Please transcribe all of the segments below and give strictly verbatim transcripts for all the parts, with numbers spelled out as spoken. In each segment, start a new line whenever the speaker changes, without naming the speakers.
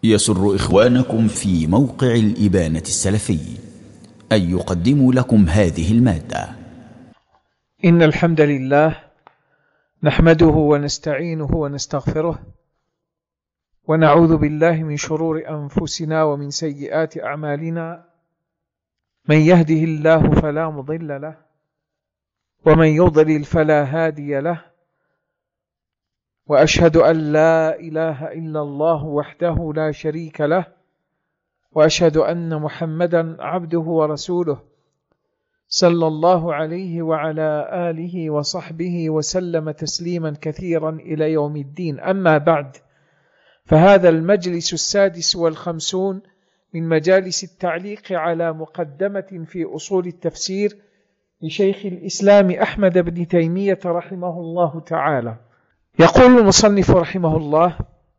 يسر إخوانكم في موقع الإبانة السلفي أن يقدموا لكم هذه المادة.
إن الحمد لله نحمده ونستعينه ونستغفره ونعوذ بالله من شرور أنفسنا ومن سيئات أعمالنا، من يهده الله فلا مضل له ومن يضلل فلا هادي له، وأشهد أن لا إله إلا الله وحده لا شريك له، وأشهد أن محمدا عبده ورسوله صلى الله عليه وعلى آله وصحبه وسلم تسليما كثيرا إلى يوم الدين. أما بعد، فهذا المجلس السادس والخمسون من مجالس التعليق على مقدمة في أصول التفسير لشيخ الإسلام أحمد بن تيمية رحمه الله تعالى. يقول المصنف رحمه الله: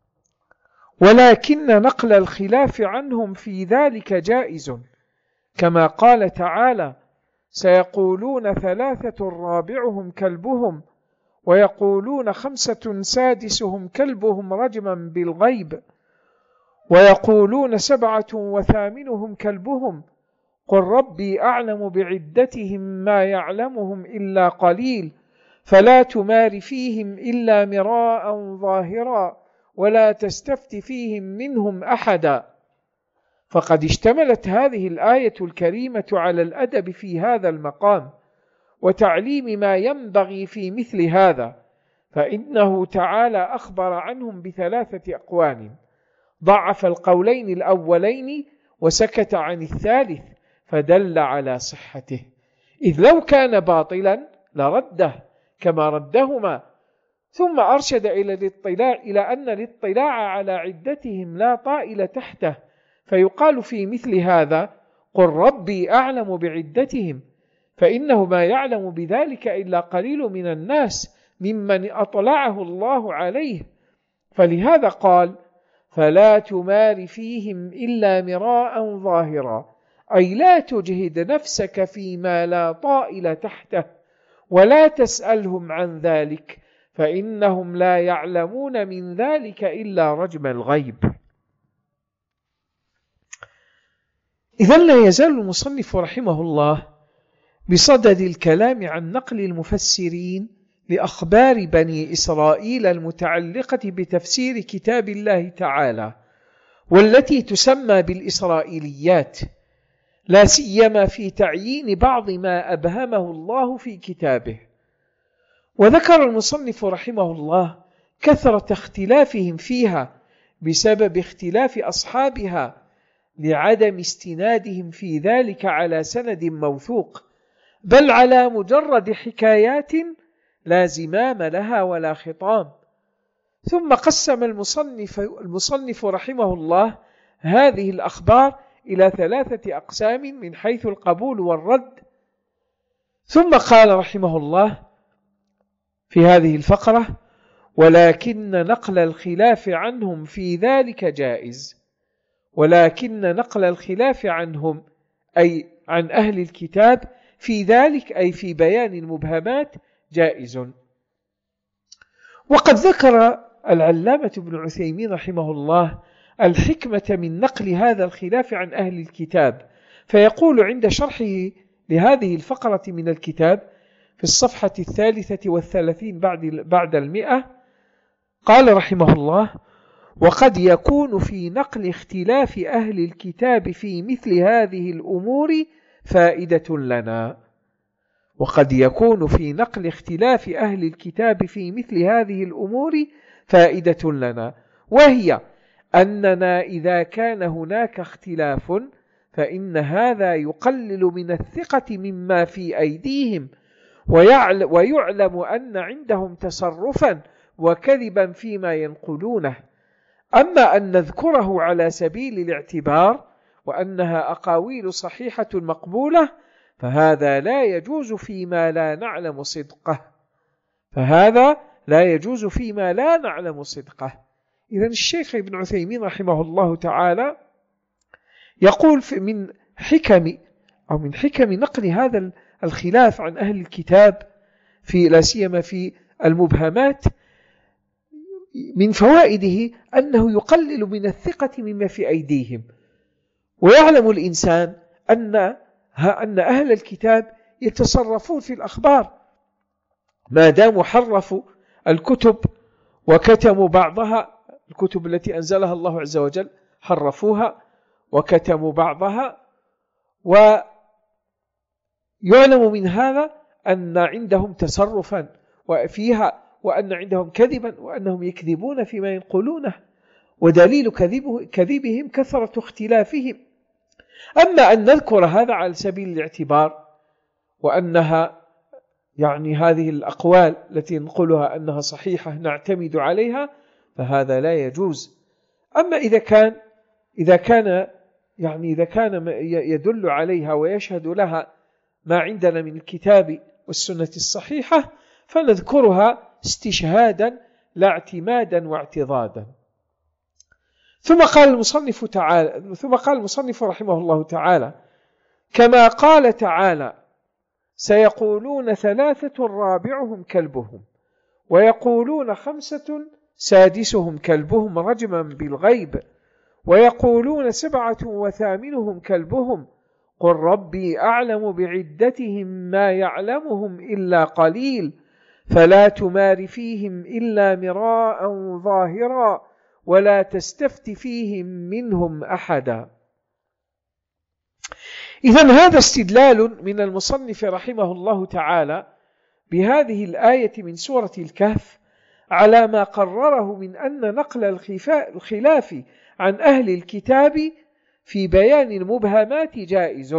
ولكن نقل الخلاف عنهم في ذلك جائز، كما قال تعالى: سيقولون ثلاثة رابعهم كلبهم ويقولون خمسة سادسهم كلبهم رجما بالغيب ويقولون سبعة وثامنهم كلبهم قل ربي أعلم بعدتهم ما يعلمهم إلا قليل فلا تمار فيهم إلا مراء ظاهرا ولا تستفت فيهم منهم أحدا. فقد اشتملت هذه الآية الكريمة على الأدب في هذا المقام وتعليم ما ينبغي في مثل هذا، فإنه تعالى أخبر عنهم بثلاثة أقوال، ضعف القولين الأولين وسكت عن الثالث فدل على صحته، إذ لو كان باطلا لرده كما ردهما، ثم أرشد إلى الاطلاع إلى أن الاطلاع على عدتهم لا طائل تحته، فيقال في مثل هذا: قل ربي أعلم بعدتهم، فإنه ما يعلم بذلك إلا قليل من الناس ممن أطلعه الله عليه، فلهذا قال: فلا تمار فيهم إلا مراء ظاهرا، أي لا تجهد نفسك فيما لا طائل تحته ولا تسألهم عن ذلك، فإنهم لا يعلمون من ذلك إلا رجم الغيب. إذن لا يزال المصنف رحمه الله بصدد الكلام عن نقل المفسرين لأخبار بني إسرائيل المتعلقة بتفسير كتاب الله تعالى، والتي تسمى بالإسرائيليات، لا سيما في تعيين بعض ما أبهمه الله في كتابه. وذكر المصنف رحمه الله كثرة اختلافهم فيها بسبب اختلاف أصحابها لعدم استنادهم في ذلك على سند موثوق، بل على مجرد حكايات لا زمام لها ولا خطام. ثم قسم المصنف, المصنف رحمه الله هذه الأخبار إلى ثلاثة أقسام من حيث القبول والرد، ثم قال رحمه الله في هذه الفقرة: ولكن نقل الخلاف عنهم في ذلك جائز. ولكن نقل الخلاف عنهم أي عن أهل الكتاب في ذلك أي في بيان المبهمات جائز. وقد ذكر العلامة ابن عثيمين رحمه الله الحكمة من نقل هذا الخلاف عن أهل الكتاب، فيقول عند شرحه لهذه الفقرة من الكتاب في الصفحة الثالثة والثلاثين بعد المئة، قال رحمه الله: وقد يكون في نقل اختلاف أهل الكتاب في مثل هذه الأمور فائدة لنا. وقد يكون في نقل اختلاف أهل الكتاب في مثل هذه الأمور فائدة لنا، وهي أننا إذا كان هناك اختلاف فإن هذا يقلل من الثقة مما في أيديهم، ويعلم أن عندهم تصرفا وكذبا فيما ينقلونه. أما أن نذكره على سبيل الاعتبار وأنها أقاويل صحيحة مقبولة فهذا لا يجوز فيما لا نعلم صدقه فهذا لا يجوز فيما لا نعلم صدقه. إذن الشيخ ابن عثيمين رحمه الله تعالى يقول من حكم أو من حكم نقل هذا الخلاف عن أهل الكتاب في لا سيما في المبهمات، من فوائده أنه يقلل من الثقة مما في أيديهم، ويعلم الإنسان أن أن أهل الكتاب يتصرفون في الأخبار ما داموا حرفوا الكتب وكتموا بعضها، الكتب التي أنزلها الله عز وجل حرفوها وكتموا بعضها، ويعلم من هذا أن عندهم تصرفا وفيها، وأن عندهم كذبا، وأنهم يكذبون فيما ينقلونه، ودليل كذبهم كثرة اختلافهم. أما أن نذكر هذا على سبيل الاعتبار، وأنها يعني هذه الأقوال التي نقولها أنها صحيحة نعتمد عليها، فهذا لا يجوز. أما إذا كان إذا كان يعني إذا كان يدل عليها ويشهد لها ما عندنا من الكتاب والسنة الصحيحة، فنذكرها استشهادا لا اعتمادا واعتضادا. ثم قال المصنف تعالى ثم قال المصنف رحمه الله تعالى: كما قال تعالى: سيقولون ثلاثة رابعهم كلبهم، ويقولون خمسة سادسهم كلبهم رجما بالغيب، ويقولون سبعة وثامنهم كلبهم، قل ربي أعلم بعدتهم ما يعلمهم إلا قليل، فلا تمار فيهم إلا مراء ظاهرا، ولا تستفت فيهم منهم أحدا. إذن هذا استدلال من المصنف رحمه الله تعالى بهذه الآية من سورة الكهف على ما قرره من أن نقل الخلاف عن أهل الكتاب في بيان المبهمات جائز.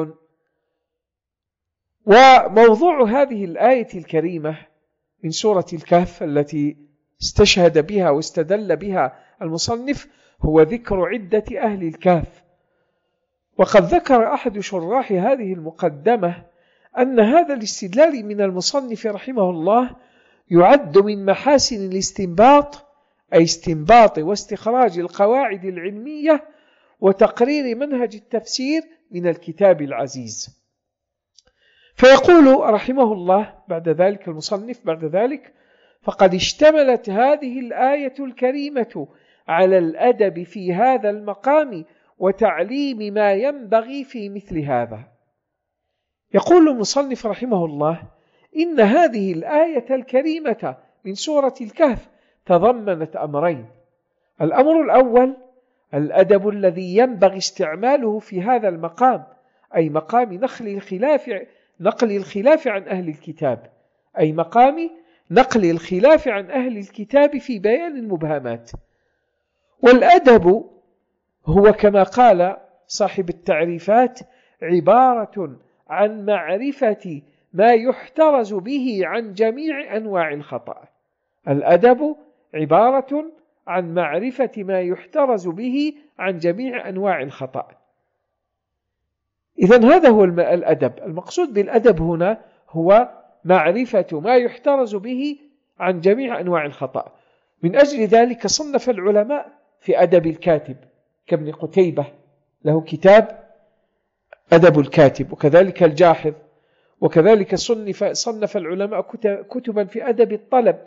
وموضوع هذه الآية الكريمة من سورة الكهف التي استشهد بها واستدل بها المصنف هو ذكر عدة أهل الكهف. وقد ذكر أحد شراح هذه المقدمة أن هذا الاستدلال من المصنف رحمه الله يعد من محاسن الاستنباط، أي استنباط واستخراج القواعد العلمية وتقرير منهج التفسير من الكتاب العزيز. فيقول رحمه الله بعد ذلك المصنف بعد ذلك: فقد اشتملت هذه الآية الكريمة على الأدب في هذا المقام وتعليم ما ينبغي في مثل هذا. يقول المصنف رحمه الله: إن هذه الآية الكريمة من سورة الكهف تضمنت أمرين. الأمر الأول الأدب الذي ينبغي استعماله في هذا المقام، أي مقام نقل الخلاف نقل الخلاف عن أهل الكتاب أي مقام نقل الخلاف عن أهل الكتاب في بيان المبهمات. والأدب هو كما قال صاحب التعريفات عبارة عن معرفة ما يحترز به عن جميع أنواع الخطأ. الأدب عبارة عن معرفة ما يحترز به عن جميع أنواع الخطأ. إذن هذا هو الأدب. المقصود بالأدب هنا هو معرفة ما يحترز به عن جميع أنواع الخطأ. من أجل ذلك صنف العلماء في أدب الكاتب كابن قتيبة له كتاب أدب الكاتب، وكذلك الجاحظ، وكذلك صنف, صنف العلماء كتبا في أدب الطلب،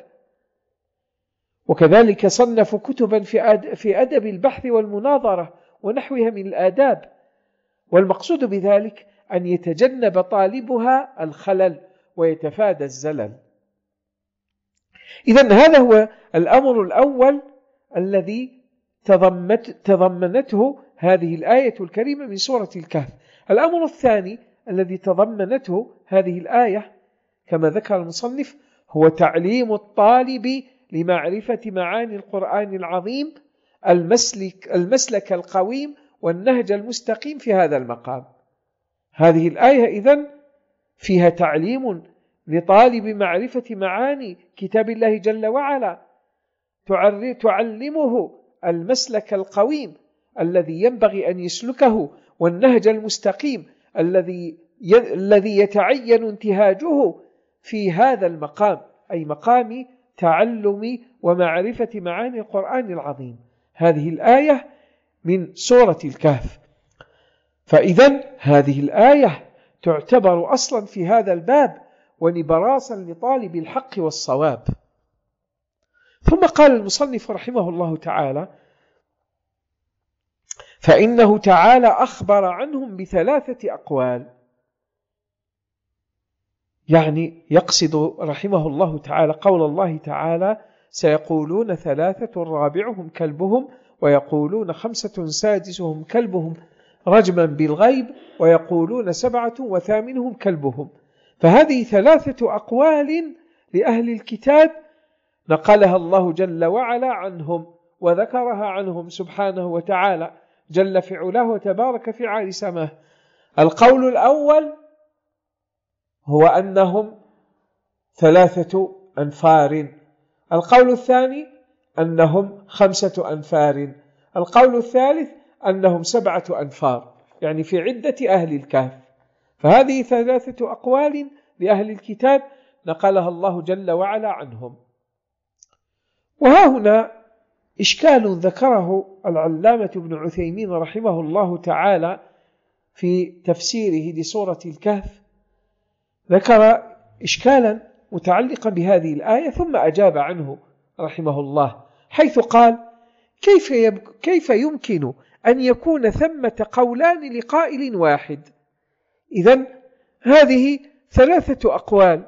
وكذلك صنفوا كتبا في أدب البحث والمناظرة ونحوها من الآداب. والمقصود بذلك أن يتجنب طالبها الخلل ويتفادى الزلل. إذن هذا هو الأمر الأول الذي تضمنته هذه الآية الكريمة من سورة الكهف. الأمر الثاني الذي تضمنته هذه الآية كما ذكر المصنف هو تعليم الطالب لمعرفة معاني القرآن العظيم المسلك, المسلك القويم والنهج المستقيم في هذا المقام. هذه الآية إذن فيها تعليم لطالب معرفة معاني كتاب الله جل وعلا، تعلمه المسلك القويم الذي ينبغي أن يسلكه والنهج المستقيم الذي الذي يتعين انتهاجه في هذا المقام، أي مقام تعلم ومعرفة معاني القرآن العظيم. هذه الآية من سورة الكهف. فإذن هذه الآية تعتبر أصلا في هذا الباب ونبراسا لطالب الحق والصواب. ثم قال المصنف رحمه الله تعالى: فإنه تعالى أخبر عنهم بثلاثة أقوال. يعني يقصد رحمه الله تعالى قول الله تعالى: سيقولون ثلاثة رابعهم كلبهم، ويقولون خمسة سادسهم كلبهم رجما بالغيب، ويقولون سبعة وثامنهم كلبهم. فهذه ثلاثة أقوال لأهل الكتاب نقلها الله جل وعلا عنهم وذكرها عنهم سبحانه وتعالى جل في علاه وتبارك في عالي سماه. القول الأول هو أنهم ثلاثة أنفار. القول الثاني أنهم خمسة أنفار. القول الثالث أنهم سبعة أنفار، يعني في عدة أهل الكهف. فهذه ثلاثة أقوال لأهل الكتاب نقلها الله جل وعلا عنهم. وها هنا إشكال ذكره العلامة ابن عثيمين رحمه الله تعالى في تفسيره لسورة الكهف. ذكر إشكالا متعلقا بهذه الآية ثم أجاب عنه رحمه الله، حيث قال: كيف, كيف يمكن أن يكون ثمة قولان لقائل واحد؟ إذن هذه ثلاثة أقوال،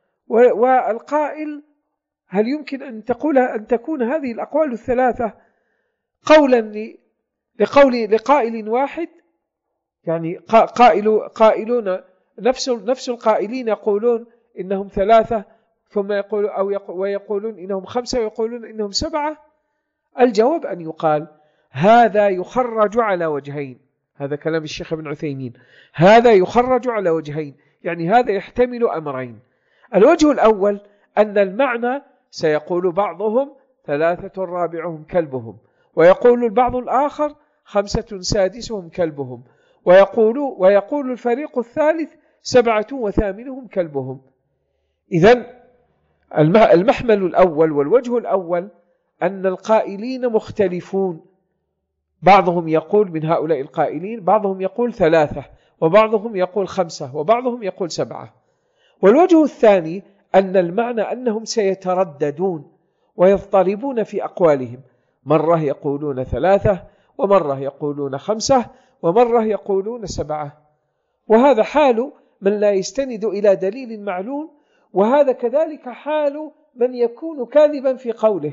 والقائل هل يمكن أن تقول أن تكون هذه الأقوال الثلاثة قولا لقول لقائل واحد؟ يعني قائل قائلون نفس نفس القائلين يقولون إنهم ثلاثة ثم يقول أو يقول ويقولون إنهم خمسة ويقولون إنهم سبعة. الجواب أن يقال هذا يخرج على وجهين. هذا كلام الشيخ ابن عثيمين. هذا يخرج على وجهين، يعني هذا يحتمل أمرين. الوجه الأول أن المعنى سيقول بعضهم ثلاثة رابعهم كلبهم، ويقول البعض الآخر خمسة سادسهم كلبهم، ويقول, ويقول الفريق الثالث سبعة وثامنهم كلبهم. إذن المحمل الأول والوجه الأول أن القائلين مختلفون. بعضهم يقول من هؤلاء القائلين بعضهم يقول ثلاثة، وبعضهم يقول خمسة، وبعضهم يقول سبعة. والوجه الثاني أن المعنى أنهم سيترددون ويضطربون في أقوالهم، مرة يقولون ثلاثة، ومرة يقولون خمسة، ومرة يقولون سبعة. وهذا حال من لا يستند إلى دليل معلوم، وهذا كذلك حال من يكون كاذبا في قوله.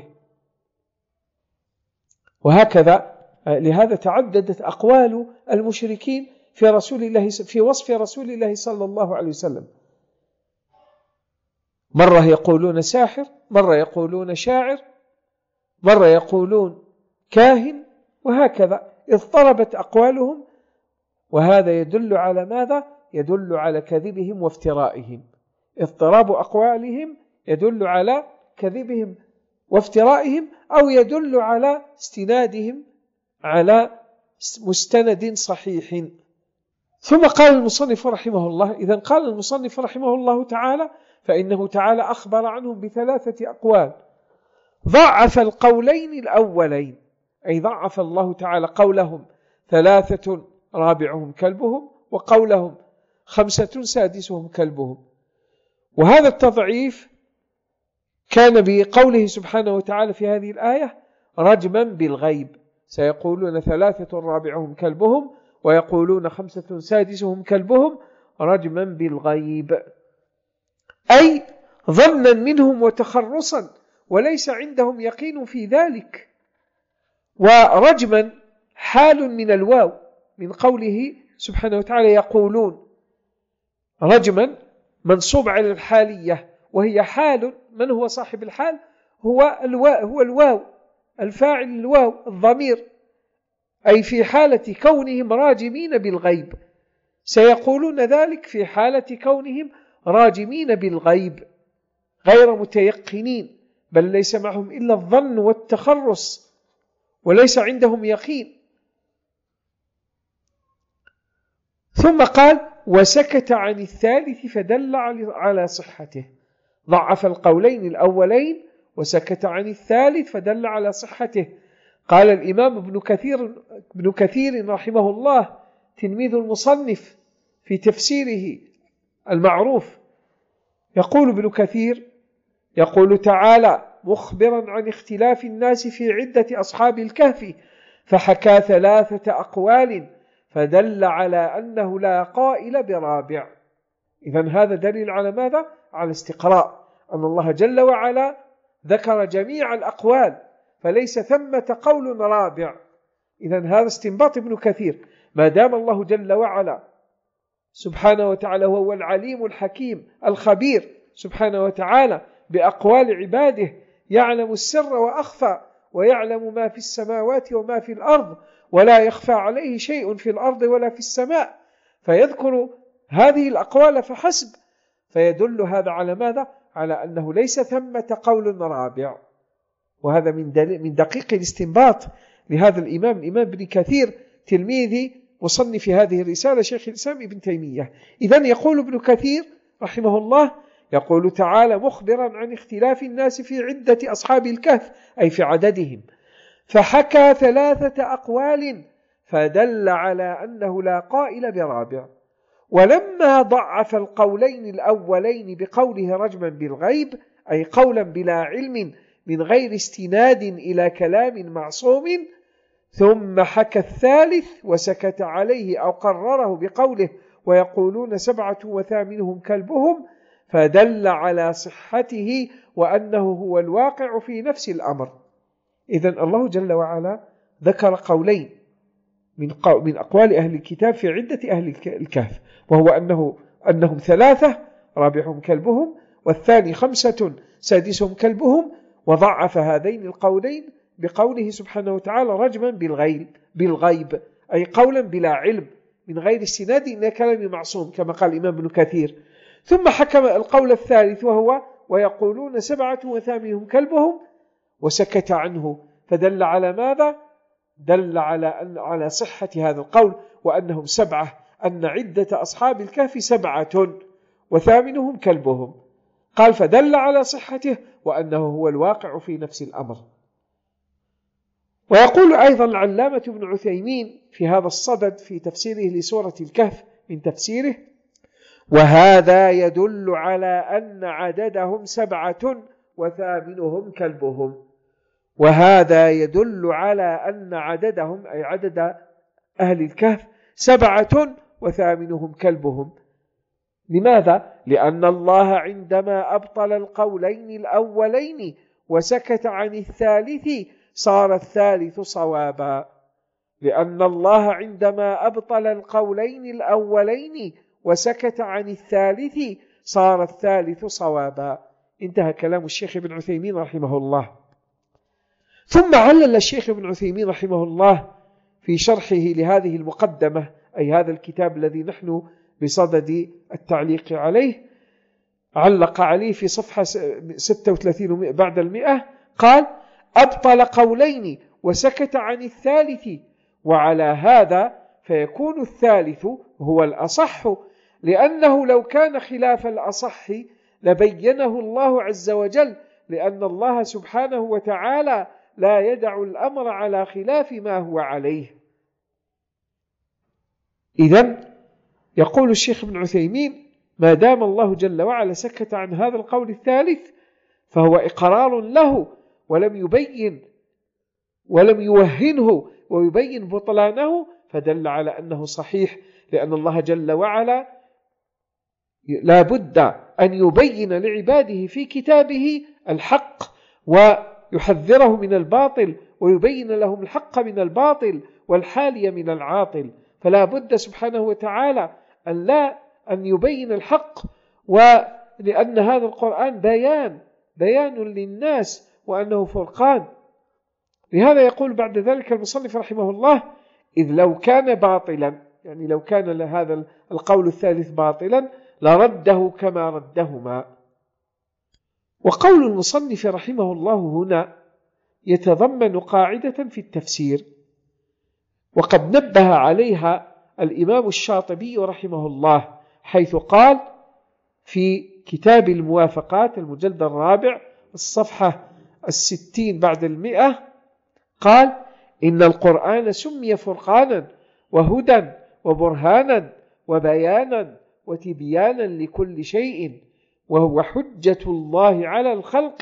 وهكذا لهذا تعددت أقوال المشركين في رسول الله في وصف رسول الله صلى الله عليه وسلم. مرة يقولون ساحر، مرة يقولون شاعر، مرة يقولون كاهن، وهكذا اضطربت أقوالهم. وهذا يدل على ماذا؟ يدل على كذبهم وافترائهم. اضطراب أقوالهم يدل على كذبهم وافترائهم، أو يدل على استنادهم على مستند صحيح. ثم قال المصنف رحمه الله: إذن قال المصنف رحمه الله تعالى: فإنه تعالى أخبر عنهم بثلاثة أقوال، ضعف القولين الأولين، أي ضعف الله تعالى قولهم ثلاثة رابعهم كلبهم، وقولهم خمسة سادسهم كلبهم. وهذا التضعيف كان بقوله سبحانه وتعالى في هذه الآية رجما بالغيب. سيقولون ثلاثة رابعهم كلبهم، ويقولون خمسة سادسهم كلبهم رجما بالغيب، أي ظنا منهم وتخرصا، وليس عندهم يقين في ذلك. ورجما حال من الواو من قوله سبحانه وتعالى يقولون، رجما منصوب على الحالية، وهي حال. من هو صاحب الحال؟ هو الواو، هو الواو الفاعل، الواو الضمير، أي في حالة كونهم راجمين بالغيب. سيقولون ذلك في حالة كونهم راجمين بالغيب غير متيقنين، بل ليس معهم إلا الظن والتخرص، وليس عندهم يقين. ثم قال: وسكت عن الثالث فدل على صحته. ضعف القولين الأولين وسكت عن الثالث فدل على صحته. قال الإمام ابن كثير, ابن كثير رحمه الله تلميذ المصنف في تفسيره المعروف، يقول ابن كثير يقول تعالى: مخبرا عن اختلاف الناس في عدة أصحاب الكهف، فحكى ثلاثة أقوال فدل على أنه لا قائل برابع. إذن هذا دليل على ماذا؟ على استقراء، أن الله جل وعلا ذكر جميع الأقوال فليس ثمة قول رابع. إذن هذا استنباط ابن كثير، ما دام الله جل وعلا سبحانه وتعالى هو العليم الحكيم الخبير سبحانه وتعالى بأقوال عباده، يعلم السر وأخفى، ويعلم ما في السماوات وما في الأرض، ولا يخفى عليه شيء في الأرض ولا في السماء، فيذكر هذه الأقوال فحسب، فيدل هذا على ماذا؟ على أنه ليس ثمة قول رابع. وهذا من, من دقيق الاستنباط لهذا الإمام الإمام ابن كثير تلميذ مصنف هذه الرسالة شيخ الإسلام ابن تيمية. إذن يقول ابن كثير رحمه الله، يقول تعالى مخبرا عن اختلاف الناس في عدة أصحاب الكهف أي في عددهم، فحكى ثلاثة أقوال فدل على أنه لا قائل برابع. ولما ضعف القولين الأولين بقوله رجما بالغيب أي قولا بلا علم من غير استناد إلى كلام معصوم، ثم حكى الثالث وسكت عليه أو قرره بقوله ويقولون سبعة وثامنهم كلبهم، فدل على صحته وأنه هو الواقع في نفس الأمر. إذن الله جل وعلا ذكر قولين من أقوال أهل الكتاب في عدة أهل الكهف، وهو أنه أنهم ثلاثة رابعهم كلبهم، والثاني خمسة سادسهم كلبهم، وضعف هذين القولين بقوله سبحانه وتعالى رجما بالغيب بالغيب أي قولا بلا علم من غير استناد إلى كلام معصوم كما قال الإمام ابن كثير. ثم حكم القول الثالث وهو ويقولون سبعة وثامنهم كلبهم وسكت عنه، فدل على ماذا؟ دل على أن على صحة هذا القول وأنهم سبعة، أن عدة أصحاب الكهف سبعة وثامنهم كلبهم، قال فدل على صحته وأنه هو الواقع في نفس الأمر. ويقول أيضا العلامة ابن عثيمين في هذا الصدد في تفسيره لسورة الكهف من تفسيره: وهذا يدل على أن عددهم سبعة وثامنهم كلبهم. وهذا يدل على أن عددهم أي عدد أهل الكهف سبعة وثامنهم كلبهم. لماذا؟ لأن الله عندما أبطل القولين الأولين وسكت عن الثالث صار الثالث صوابا. لأن الله عندما أبطل القولين الأولين وسكت عن الثالث صار الثالث صوابا. انتهى كلام الشيخ ابن عثيمين رحمه الله. ثم علل الشيخ ابن عثيمين رحمه الله في شرحه لهذه المقدمة أي هذا الكتاب الذي نحن بصدد التعليق عليه، علق عليه في صفحة ستة وثلاثين بعد المئة، قال: أبطل قولين وسكت عن الثالث، وعلى هذا فيكون الثالث هو الأصح، لأنه لو كان خلاف الأصح لبينه الله عز وجل، لأن الله سبحانه وتعالى لا يدع الأمر على خلاف ما هو عليه. إذن يقول الشيخ ابن عثيمين: ما دام الله جل وعلا سكت عن هذا القول الثالث فهو إقرار له، ولم يبين ولم يوهنه ويبين بطلانه، فدل على أنه صحيح، لأن الله جل وعلا لا بد أن يبين لعباده في كتابه الحق ويحذره من الباطل، ويبين لهم الحق من الباطل والحالي من العاطل، فلا بد سبحانه وتعالى أن لا أن يبين الحق، ولأن هذا القرآن بيان بيان للناس وأنه فرقان. لهذا يقول بعد ذلك المصنف رحمه الله: إذ لو كان باطلا، يعني لو كان هذا القول الثالث باطلا لرده كما ردهما. وقول المصنف رحمه الله هنا يتضمن قاعدة في التفسير، وقد نبه عليها الإمام الشاطبي رحمه الله، حيث قال في كتاب الموافقات المجلد الرابع الصفحة الستين بعد المئة، قال: إن القرآن سمي فرقانا وهدى وبرهانا وبيانا وتبيانا لكل شيء، وهو حجة الله على الخلق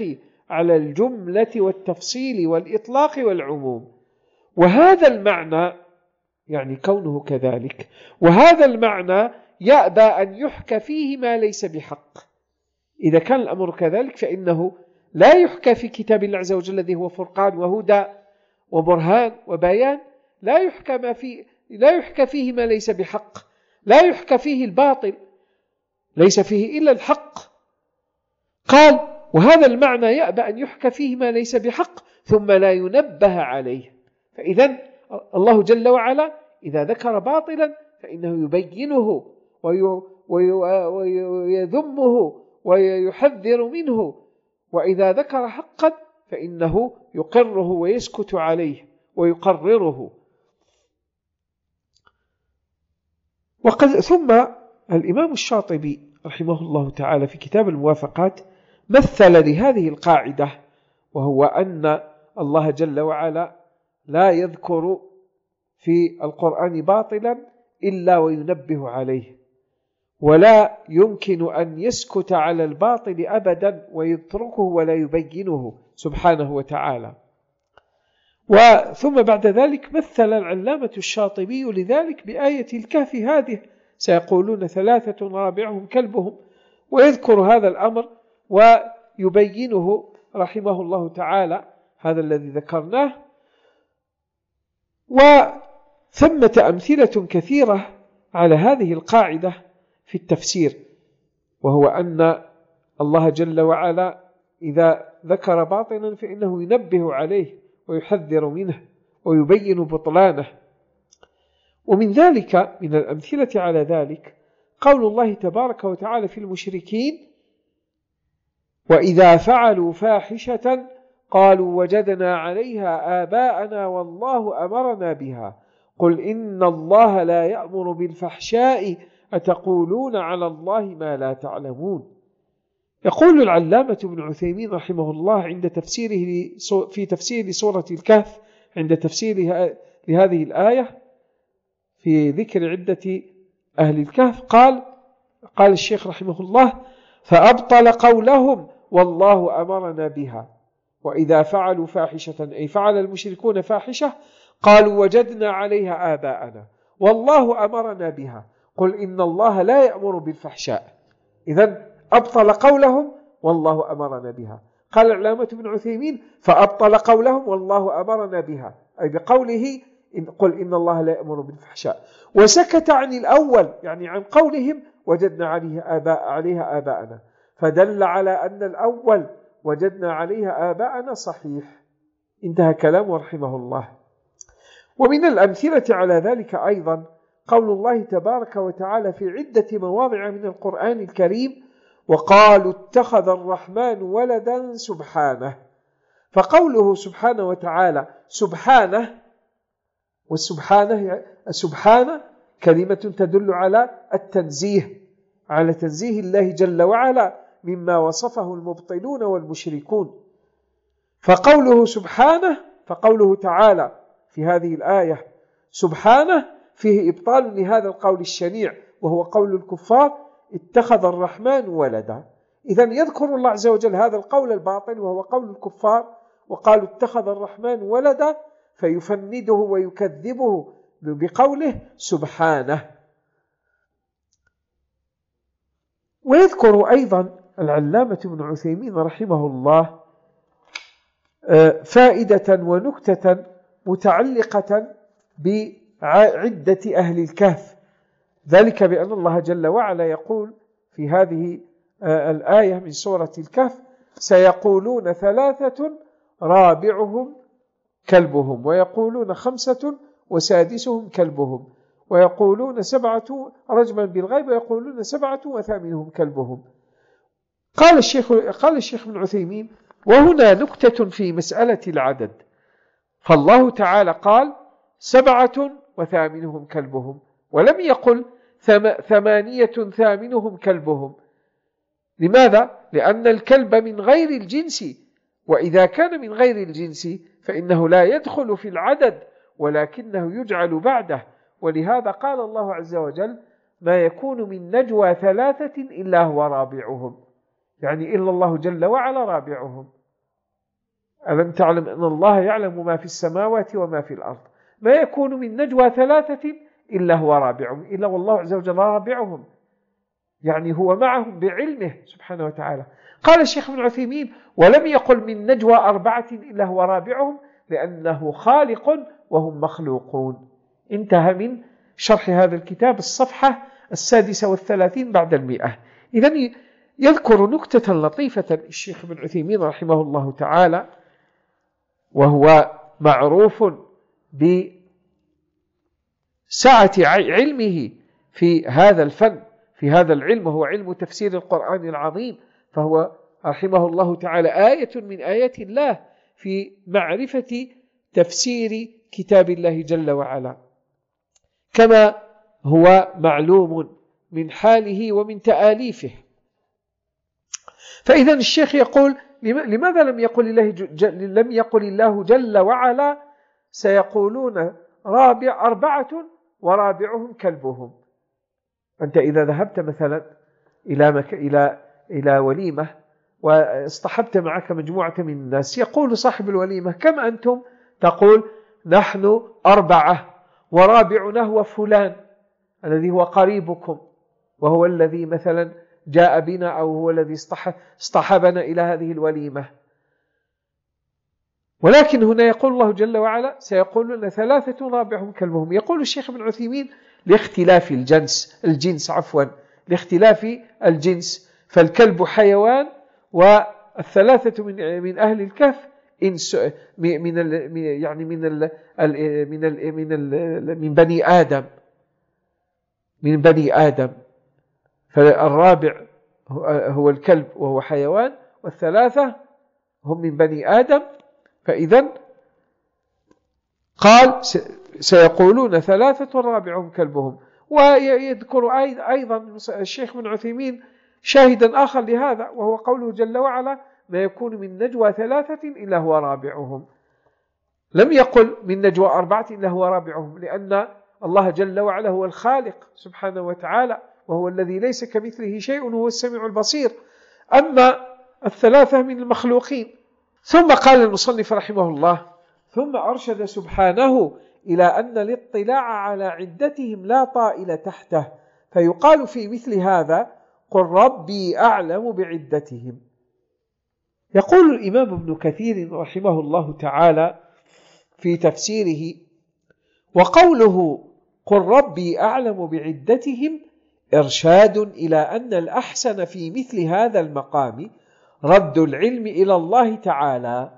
على الجملة والتفصيل والإطلاق والعموم. وهذا المعنى يعني كونه كذلك، وهذا المعنى يأبى أن يحكى فيه ما ليس بحق. إذا كان الأمر كذلك فإنه لا يحكى في كتاب الله عز وجل الذي هو فرقان وهدى وبرهان وبيان، لا يحكى ما فيه لا يحكى فيه ما ليس بحق، لا يحكى فيه الباطل، ليس فيه إلا الحق. قال وهذا المعنى يأبى أن يحكى فيه ما ليس بحق ثم لا ينبه عليه. فإذن الله جل وعلا إذا ذكر باطلا فإنه يبينه ويذمه ويحذر منه، وإذا ذكر حقا فإنه يقره ويسكت عليه ويقرره. وقد ثم الإمام الشاطبي رحمه الله تعالى في كتاب الموافقات مثل لهذه القاعدة، وهو أن الله جل وعلا لا يذكر في القرآن باطلا إلا وينبه عليه، ولا يمكن أن يسكت على الباطل أبدا ويتركه ولا يبينه سبحانه وتعالى. وثم بعد ذلك مثل العلامة الشاطبي لذلك بآية الكهف هذه: سيقولون ثلاثة رابعهم كلبهم، ويذكر هذا الأمر ويبينه رحمه الله تعالى هذا الذي ذكرناه. وثمة أمثلة كثيرة على هذه القاعدة في التفسير، وهو أن الله جل وعلا إذا ذكر باطلا فإنه ينبه عليه ويحذر منه ويبين بطلانه. ومن ذلك من الأمثلة على ذلك قول الله تبارك وتعالى في المشركين: وإذا فعلوا فاحشة قالوا وجدنا عليها آباءنا والله أمرنا بها قل إن الله لا يأمر بالفحشاء أتقولون على الله ما لا تعلمون. يقول العلامة ابن عثيمين رحمه الله عند تفسيره في تفسير سورة الكهف، عند تفسيرها لهذه الآية في ذكر عدة أهل الكهف، قال قال الشيخ رحمه الله: فأبطل قولهم والله أمرنا بها. وإذا فعلوا فاحشة أي فعل المشركون فاحشة قالوا وجدنا عليها آباءنا والله أمرنا بها قل إن الله لا يأمر بالفحشاء. إذن أبطل قولهم والله أمرنا بها. قال العلامة ابن عثيمين: فأبطل قولهم والله أمرنا بها، أي بقوله إن قل إن الله لا يأمر بالفحشاء، وسكت عن الأول يعني عن قولهم وجدنا عليها آباء عليها آباءنا، فدل على أن الأول وجدنا عليها آباءنا صحيح. انتهى كلامه رحمه الله. ومن الأمثلة على ذلك أيضا قول الله تبارك وتعالى في عدة مواضع من القرآن الكريم: وقالوا اتخذ الرحمن ولدا سبحانه. فقوله سبحانه وتعالى سبحانه، والسبحانه سبحانه كلمة تدل على التنزيه، على تنزيه الله جل وعلا مما وصفه المبطلون والمشركون. فقوله سبحانه فقوله تعالى في هذه الآية سبحانه فيه إبطال لهذا القول الشنيع، وهو قول الكفار: اتخذ الرحمن ولدا. إذن يذكر الله عز وجل هذا القول الباطل وهو قول الكفار، وقالوا اتخذ الرحمن ولدا، فيفنده ويكذبه بقوله سبحانه. ويذكر أيضا العلامة ابن عثيمين رحمه الله فائدة ونكتة متعلقة بعدة أهل الكهف، ذلك بأن الله جل وعلا يقول في هذه الآية من سورة الكهف: سيقولون ثلاثة رابعهم كلبهم، ويقولون خمسة وسادسهم كلبهم، ويقولون سبعة رجما بالغيب، ويقولون سبعة وثامنهم كلبهم. قال الشيخ قال الشيخ ابن عثيمين: وهنا نكتة في مسألة العدد، فالله تعالى قال سبعة وثامنهم كلبهم، ولم يقل ثمانية ثامنهم كلبهم. لماذا؟ لأن الكلب من غير الجنس، وإذا كان من غير الجنس فإنه لا يدخل في العدد ولكنه يجعل بعده. ولهذا قال الله عز وجل: ما يكون من نجوى ثلاثة إلا هو رابعهم، يعني إلا الله جل وعلا رابعهم. ألم تعلم أن الله يعلم ما في السماوات وما في الأرض ما يكون من نجوى ثلاثة إلا هو رابعهم، إلا والله عز وجل رابعهم، يعني هو معهم بعلمه سبحانه وتعالى. قال الشيخ ابن عثيمين: ولم يقل من نجوى أربعة إلا هو رابعهم لأنه خالق وهم مخلوقون. انتهى من شرح هذا الكتاب الصفحة السادسة والثلاثين بعد المئة. إذن يذكر نكتة لطيفة الشيخ ابن عثيمين رحمه الله تعالى، وهو معروف بسعة علمه في هذا الفن، في هذا العلم، وهو علم تفسير القرآن العظيم، فهو رحمه الله تعالى آية من آيات الله في معرفة تفسير كتاب الله جل وعلا، كما هو معلوم من حاله ومن تآليفه. فإذا الشيخ يقول: لماذا لم يقل الله, لم يقل الله جل وعلا سيقولون رابع أربعة ورابعهم كلبهم؟ أنت إذا ذهبت مثلا إلى, مك... إلى... إلى وليمة واصطحبت معك مجموعة من الناس، يقول صاحب الوليمة: كم أنتم؟ تقول: نحن أربعة ورابعنا هو فلان الذي هو قريبكم، وهو الذي مثلا جاء بنا أو هو الذي اصطحبنا إلى هذه الوليمة. ولكن هنا يقول الله جل وعلا سيقولون ثلاثة رابعهم كلبهم. يقول الشيخ ابن عثيمين: لاختلاف الجنس الجنس عفوا لاختلاف الجنس، فالكلب حيوان والثلاثة من من أهل الكهف إنس من ال يعني من ال من ال من ال من بني آدم من بني آدم فالرابع هو الكلب وهو حيوان، والثلاثة هم من بني آدم. فإذا قال سيقولون ثلاثة رابعهم كلبهم. ويذكر أيضا الشيخ بن عثيمين شاهدا آخر لهذا، وهو قوله جل وعلا: ما يكون من نجوى ثلاثة إلا هو رابعهم. لم يقل من نجوى أربعة إلا هو رابعهم، لأن الله جل وعلا هو الخالق سبحانه وتعالى، وهو الذي ليس كمثله شيء وهو السميع البصير. أما الثلاثة من المخلوقين. ثم قال المصنف رحمه الله: ثم أرشد سبحانه إلى أن الاطلاع على عدتهم لا طائل تحته، فيقال في مثل هذا: قل ربي أعلم بعدتهم. يقول الإمام ابن كثير رحمه الله تعالى في تفسيره: وقوله قل ربي أعلم بعدتهم إرشاد إلى أن الأحسن في مثل هذا المقام رد العلم إلى الله تعالى.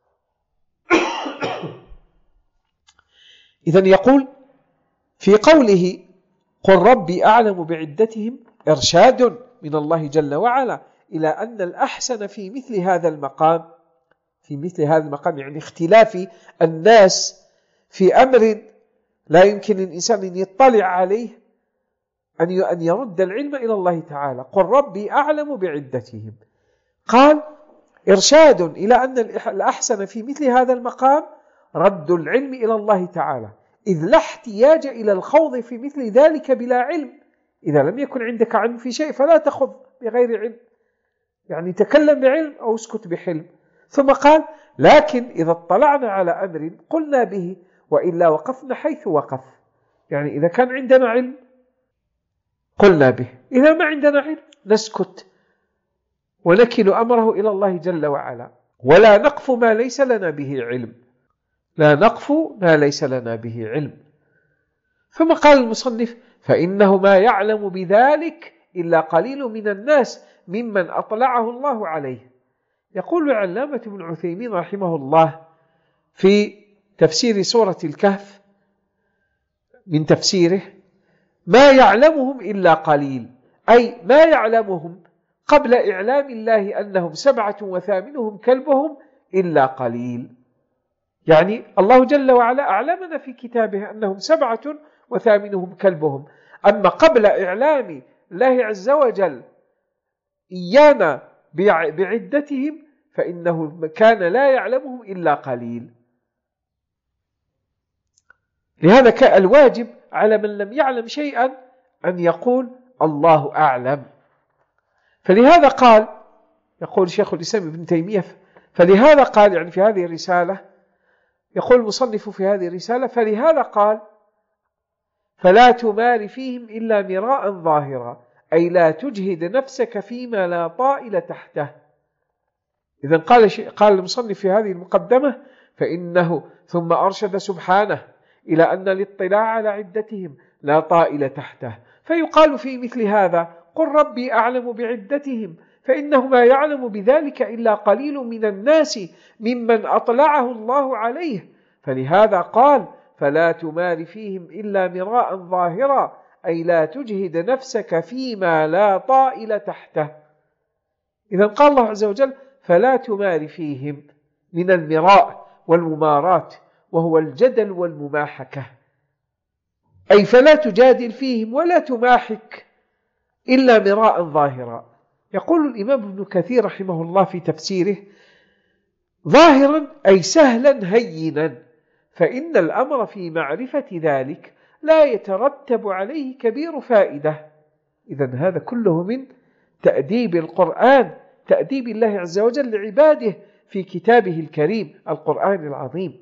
إذن يقول في قوله قل ربي أعلم بعدتهم إرشاد من الله جل وعلا إلى أن الأحسن في مثل هذا المقام، في مثل هذا المقام يعني اختلاف الناس في أمر لا يمكن للإنسان أن يطلع عليه، أن يرد العلم إلى الله تعالى. قل ربي أعلم بعدتهم. قال إرشاد إلى أن الأحسن في مثل هذا المقام رد العلم إلى الله تعالى، إذ لا احتياج إلى الخوض في مثل ذلك بلا علم. إذا لم يكن عندك علم في شيء فلا تخض بغير علم، يعني تكلم بعلم أو اسكت بحلم. ثم قال: لكن إذا اطلعنا على أمر قلنا به وإلا وقفنا حيث وقف. يعني إذا كان عندنا علم قلنا به، إذا ما عندنا علم نسكت ونكل أمره إلى الله جل وعلا، ولا نقف ما ليس لنا به علم، لا نقف ما ليس لنا به علم. ثم قال المصنف: فإنه ما يعلم بذلك إلا قليل من الناس ممن أطلعه الله عليه. يقول العلامة ابن عثيمين رحمه الله في تفسير سورة الكهف من تفسيره: ما يعلمهم إلا قليل، أي ما يعلمهم قبل إعلام الله أنهم سبعة وثامنهم كلبهم إلا قليل. يعني الله جل وعلا أعلمنا في كتابه أنهم سبعة وثامنهم كلبهم، أما قبل إعلام الله عز وجل إيانا بعدتهم فإنه كان لا يعلمهم إلا قليل. لهذا كان الواجب على من لم يعلم شيئا أن يقول الله أعلم. فلهذا قال، يقول شيخ الإسلام ابن تيمية: فلهذا قال يعني في هذه الرسالة، يقول المصنف في هذه الرسالة: فلهذا قال: فلا تمار فيهم إلا مراء ظاهرا، أي لا تجهد نفسك فيما لا طائل تحته. إذن قال قال المصنف في هذه المقدمة: فإنه ثم أرشد سبحانه إلى أن الاطلاع على عدتهم لا طائل تحته، فيقال في مثل هذا: قل ربي أعلم بعدتهم، فإنه ما يعلم بذلك إلا قليل من الناس ممن أطلعه الله عليه. فلهذا قال: فلا تمار فيهم إلا مراء ظاهرا، أي لا تجهد نفسك فيما لا طائل تحته. إذن قال الله عز وجل: فلا تمار فيهم، من المراء والممارات، وهو الجدل والمماحكة، أي فلا تجادل فيهم ولا تماحك إلا مراء ظاهرا. يقول الإمام ابن كثير رحمه الله في تفسيره: ظاهرا أي سهلا هينا، فإن الأمر في معرفة ذلك لا يترتب عليه كبير فائدة. إذن هذا كله من تأديب القرآن، تأديب الله عز وجل لعباده في كتابه الكريم القرآن العظيم.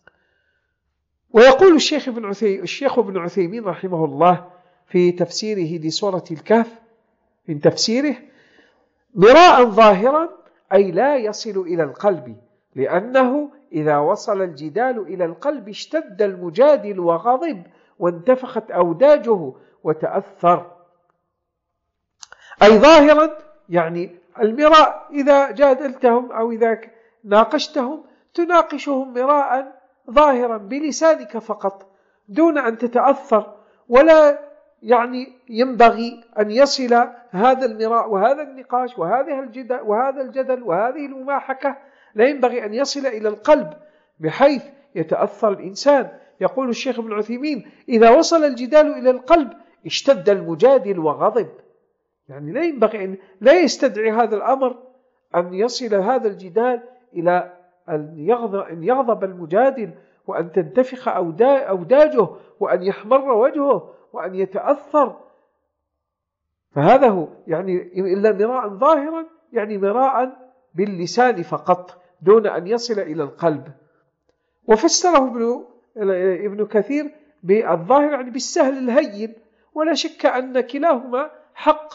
ويقول الشيخ ابن عثيمين, الشيخ ابن عثيمين رحمه الله في تفسيره لسورة الكهف من تفسيره: مراء ظاهرا أي لا يصل إلى القلب، لأنه إذا وصل الجدال إلى القلب اشتد المجادل وغضب وانتفخت أوداجه وتأثر. أي ظاهرا يعني المراء، إذا جادلتهم أو إذا ناقشتهم تناقشهم مراء ظاهرا بلسانك فقط دون أن تتأثر، ولا يعني ينبغي أن يصل هذا المراء وهذا النقاش وهذه الجدل وهذا الجدل وهذه المماحكة، لا ينبغي أن يصل إلى القلب بحيث يتأثر الإنسان. يقول الشيخ ابن عثيمين: إذا وصل الجدال إلى القلب اشتد المجادل وغضب. يعني لا ينبغي أن لا يستدعي هذا الأمر أن يصل هذا الجدال إلى أن يغضب, أن يغضب المجادل وأن تنتفخ أوداجه وأن يحمر وجهه وأن يتأثر. فهذا هو يعني إلا مراء ظاهرا، يعني مراء باللسان فقط دون أن يصل إلى القلب. وفسره ابن, ابن كثير بالظاهر يعني بالسهل الهين، ولا شك أن كلاهما حق.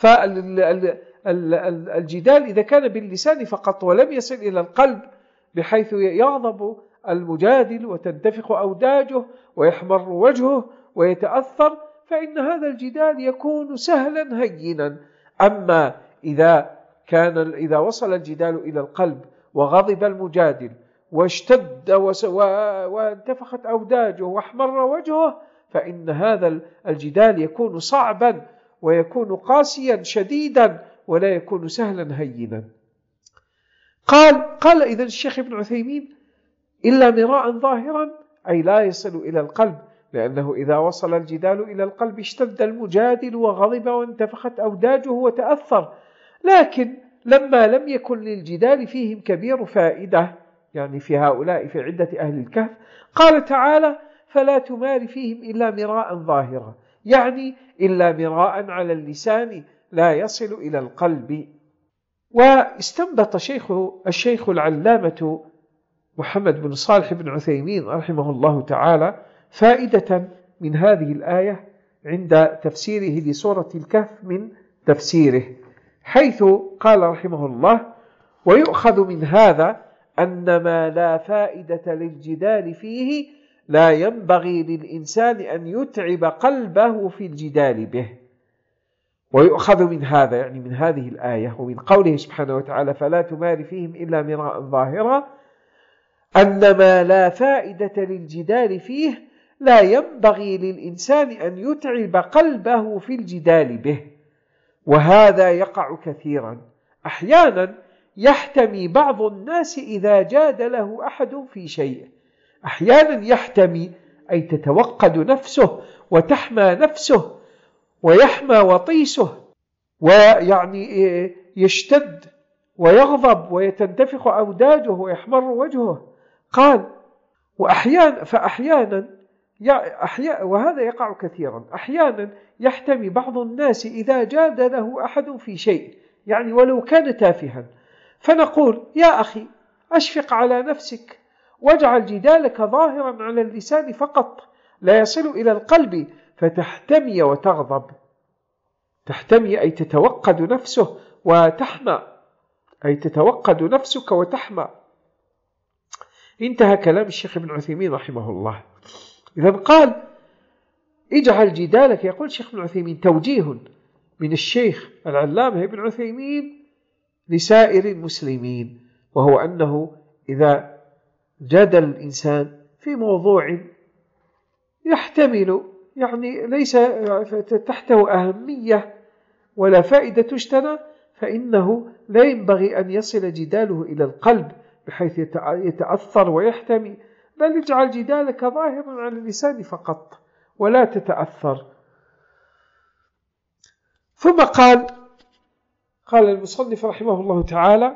فالجدال إذا كان باللسان فقط ولم يصل إلى القلب بحيث يغضب المجادل وتنتفخ أوداجه ويحمر وجهه ويتأثر، فإن هذا الجدال يكون سهلا هينا. أما إذا كان إذا وصل الجدال إلى القلب وغضب المجادل واشتد وانتفخت أوداجه واحمر وجهه، فإن هذا الجدال يكون صعبا ويكون قاسيا شديدا ولا يكون سهلا هينا. قال قال إذن الشيخ ابن عثيمين: إلا مراء ظاهرا أي لا يصل إلى القلب، لأنه إذا وصل الجدال إلى القلب اشتد المجادل وغضب وانتفخت أوداجه وتأثر. لكن لما لم يكن للجدال فيهم كبير فائدة، يعني في هؤلاء في عدة أهل الكهف، قال تعالى: فلا تمار فيهم إلا مراء ظاهرا، يعني إلا مراء على اللسان لا يصل إلى القلب. واستنبط شيخ الشيخ العلامة محمد بن صالح بن عثيمين رحمه الله تعالى فائدة من هذه الآية عند تفسيره لسورة الكهف من تفسيره، حيث قال رحمه الله: ويؤخذ من هذا أن ما لا فائدة للجدال فيه لا ينبغي للإنسان أن يتعب قلبه في الجدال به. ويؤخذ من هذا يعني من هذه الآية ومن قوله سبحانه وتعالى: فلا تمار فيهم إلا مراء ظاهرا، أن ما لا فائدة للجدال فيه لا ينبغي للإنسان أن يتعب قلبه في الجدال به. وهذا يقع كثيرا. أحيانا يحتمي بعض الناس إذا جادله أحد في شيء، أحيانا يحتمي أي تتوقد نفسه وتحمى نفسه ويحمى وطيسه، ويعني يشتد ويغضب ويتنتفخ أوداجه ويحمر وجهه. قال: وأحيانا فأحيانا وهذا يقع كثيرا. أحيانا يحتمي بعض الناس إذا جادله أحد في شيء، يعني ولو كان تافها، فنقول: يا أخي أشفق على نفسك، واجعل جدالك ظاهرا على اللسان فقط لا يصل إلى القلب فتحتمي وتغضب. تحتمي أي تتوقد نفسه وتحمى، أي تتوقد نفسك وتحمى. انتهى كلام الشيخ ابن عثيمين رحمه الله. إذن قال اجعل جدالك، يقول الشيخ ابن عثيمين توجيه من الشيخ العلامة ابن عثيمين لسائر المسلمين، وهو أنه إذا جادل الإنسان في موضوع يحتمل يعني ليس تحته أهمية ولا فائدة تجتنى، فإنه لا ينبغي أن يصل جداله إلى القلب بحيث يتأثر ويحتمي، بل اجعل جدالك ظاهرا على اللسان فقط ولا تتأثر. ثم قال قال المصنف رحمه الله تعالى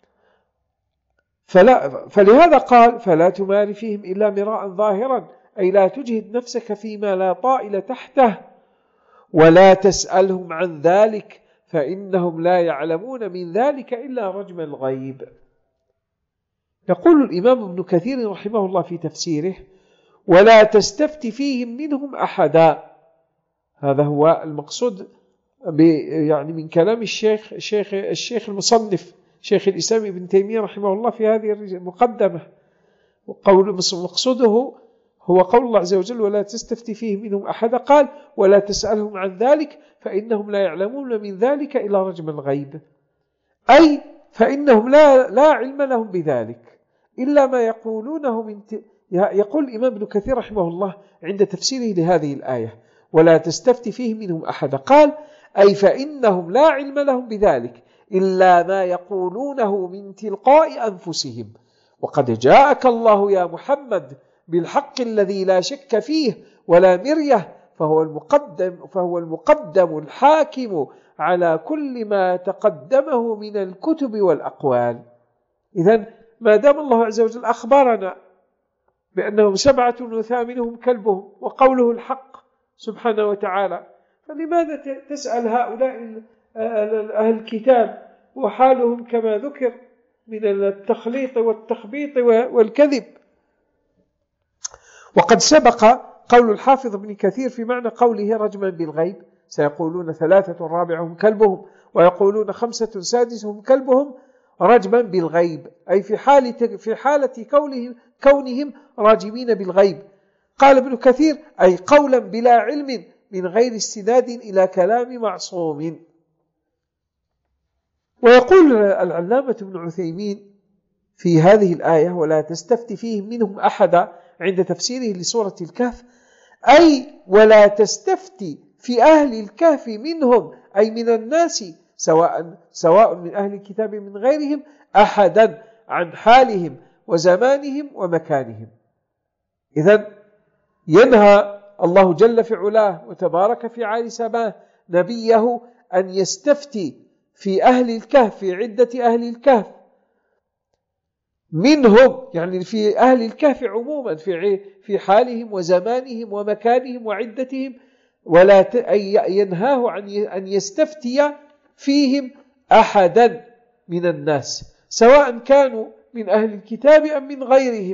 فلا فلهذا قال فلا تمار فيهم إلا مراء ظاهرا، أي لا تجهد نفسك فيما لا طائل تحته، ولا تسألهم عن ذلك فإنهم لا يعلمون من ذلك إلا رجم الغيب. يقول الإمام ابن كثير رحمه الله في تفسيره ولا تستفت فيهم منهم أحدا. هذا هو المقصود يعني من كلام الشيخ الشيخ الشيخ المصنف شيخ الإسلام ابن تيمية رحمه الله في هذه المقدمة. وقول مقصوده هو قول الله عز وجل ولا تستفتي فيهم منهم أحدا، قال ولا تسألهم عن ذلك فإنهم لا يعلمون من ذلك إلا رجم الغيب، أي فإنهم لا, لا علم لهم بذلك إلا ما يقولونه من ت... يقول الإمام ابن كثير رحمه الله عند تفسيره لهذه الآية ولا تستفتي فيهم منهم أحدا، قال أي فإنهم لا علم لهم بذلك إلا ما يقولونه من تلقاء أنفسهم، وقد جاءك الله يا محمد بالحق الذي لا شك فيه ولا مرية، فهو المقدم فهو المقدم الحاكم على كل ما تقدمه من الكتب والأقوال. إذن ما دام الله عز وجل أخبرنا بأنهم سبعة وثامنهم كلبهم وقوله الحق سبحانه وتعالى، فلماذا تسأل هؤلاء أهل الكتاب وحالهم كما ذكر من التخليط والتخبيط والكذب؟ وقد سبق قول الحافظ ابن كثير في معنى قوله رجما بالغيب سيقولون ثلاثة رابعهم كلبهم ويقولون خمسة سادسهم كلبهم رجما بالغيب، أي في حالة في حالة كونهم كونهم راجمين بالغيب. قال ابن كثير أي قولا بلا علم من غير استناد إلى كلام معصوم. ويقول العلامة ابن عثيمين في هذه الآية ولا تستفت فيهم منهم أحدا عند تفسيره لسورة الكهف، أي ولا تستفتي في أهل الكهف منهم أي من الناس سواء سواء من أهل الكتاب من غيرهم أحدا عن حالهم وزمانهم ومكانهم. إذن ينهى الله جل في علاه وتبارك في عالي سماه نبيه أن يستفتي في أهل الكهف في عدة أهل الكهف منهم، يعني في أهل الكهف عموما في في حالهم وزمانهم ومكانهم وعدتهم، ولا ينهاه عن أن يستفتي فيهم أحدا من الناس سواء كانوا من أهل الكتاب أم من غيرهم.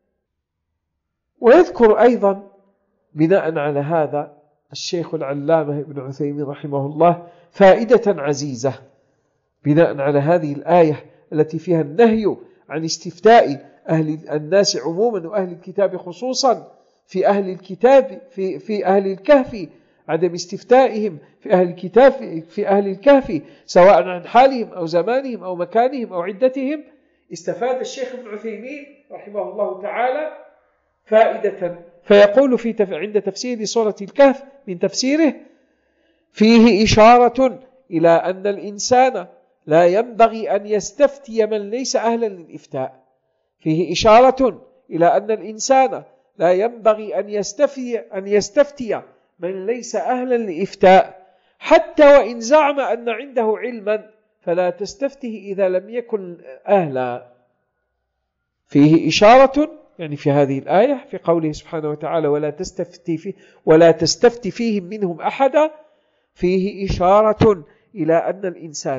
ويذكر أيضا بناء على هذا الشيخ العلامة ابن عثيمين رحمه الله فائدة عزيزة بناء على هذه الآية التي فيها النهي عن استفتاء أهل الناس عموما وأهل الكتاب خصوصا في أهل الكتاب في في أهل الكهف، عدم استفتائهم في أهل الكتاب في أهل الكهف سواء عن حالهم أو زمانهم أو مكانهم أو عدتهم. استفاد الشيخ ابن عثيمين رحمه الله تعالى فائدة، فيقول في تف... عند تفسير سورة الكهف من تفسيره فيه إشارة إلى أن الإنسان لا ينبغي أن يستفتي من ليس أهلا للإفتاء. فيه إشارة إلى أن الإنسان لا ينبغي أن يستفتي أن يستفتي من ليس أهلا للإفتاء حتى وإن زعم أن عنده علما فلا تستفته إذا لم يكن أهلا. فيه إشارة يعني في هذه الآية في قوله سبحانه وتعالى ولا تستفتي فيه ولا تستفتي فيهم منهم أحدا، فيه إشارة إلى أن الإنسان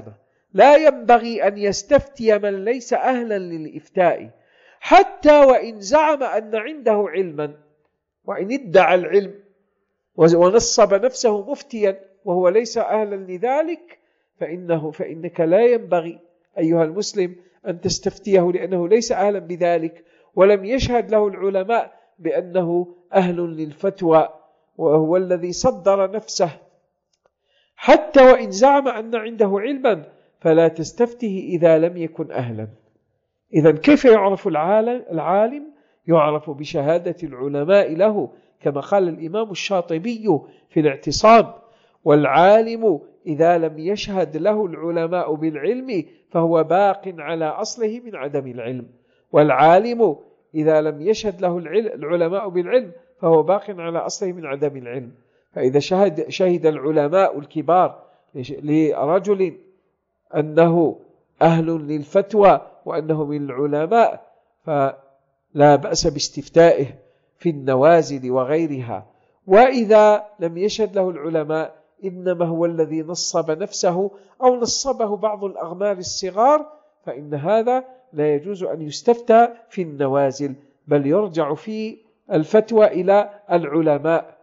لا ينبغي أن يستفتي من ليس أهلا للإفتاء حتى وإن زعم أن عنده علما، وإن ادعى العلم ونصب نفسه مفتيا وهو ليس أهلا لذلك، فإنه فإنك لا ينبغي أيها المسلم أن تستفتيه، لأنه ليس أهلا بذلك، ولم يشهد له العلماء بأنه أهل للفتوى، وهو الذي صدر نفسه. حتى وإن زعم أن عنده علما فلا تستفته إذا لم يكن أهلا. إذن كيف يعرف العالم؟ يعرف بشهادة العلماء له، كما قال الإمام الشاطبي في الاعتصام: والعالم إذا لم يشهد له العلماء بالعلم فهو باق على أصله من عدم العلم، والعالم إذا لم يشهد له العلماء بالعلم فهو باق على أصله من عدم العلم. فإذا شهد, شهد العلماء الكبار لرجل أنه أهل للفتوى وأنه من العلماء فلا بأس باستفتائه في النوازل وغيرها. وإذا لم يشهد له العلماء إنما هو الذي نصب نفسه أو نصبه بعض الأغمار الصغار، فإن هذا لا يجوز أن يستفتى في النوازل، بل يرجع في الفتوى إلى العلماء.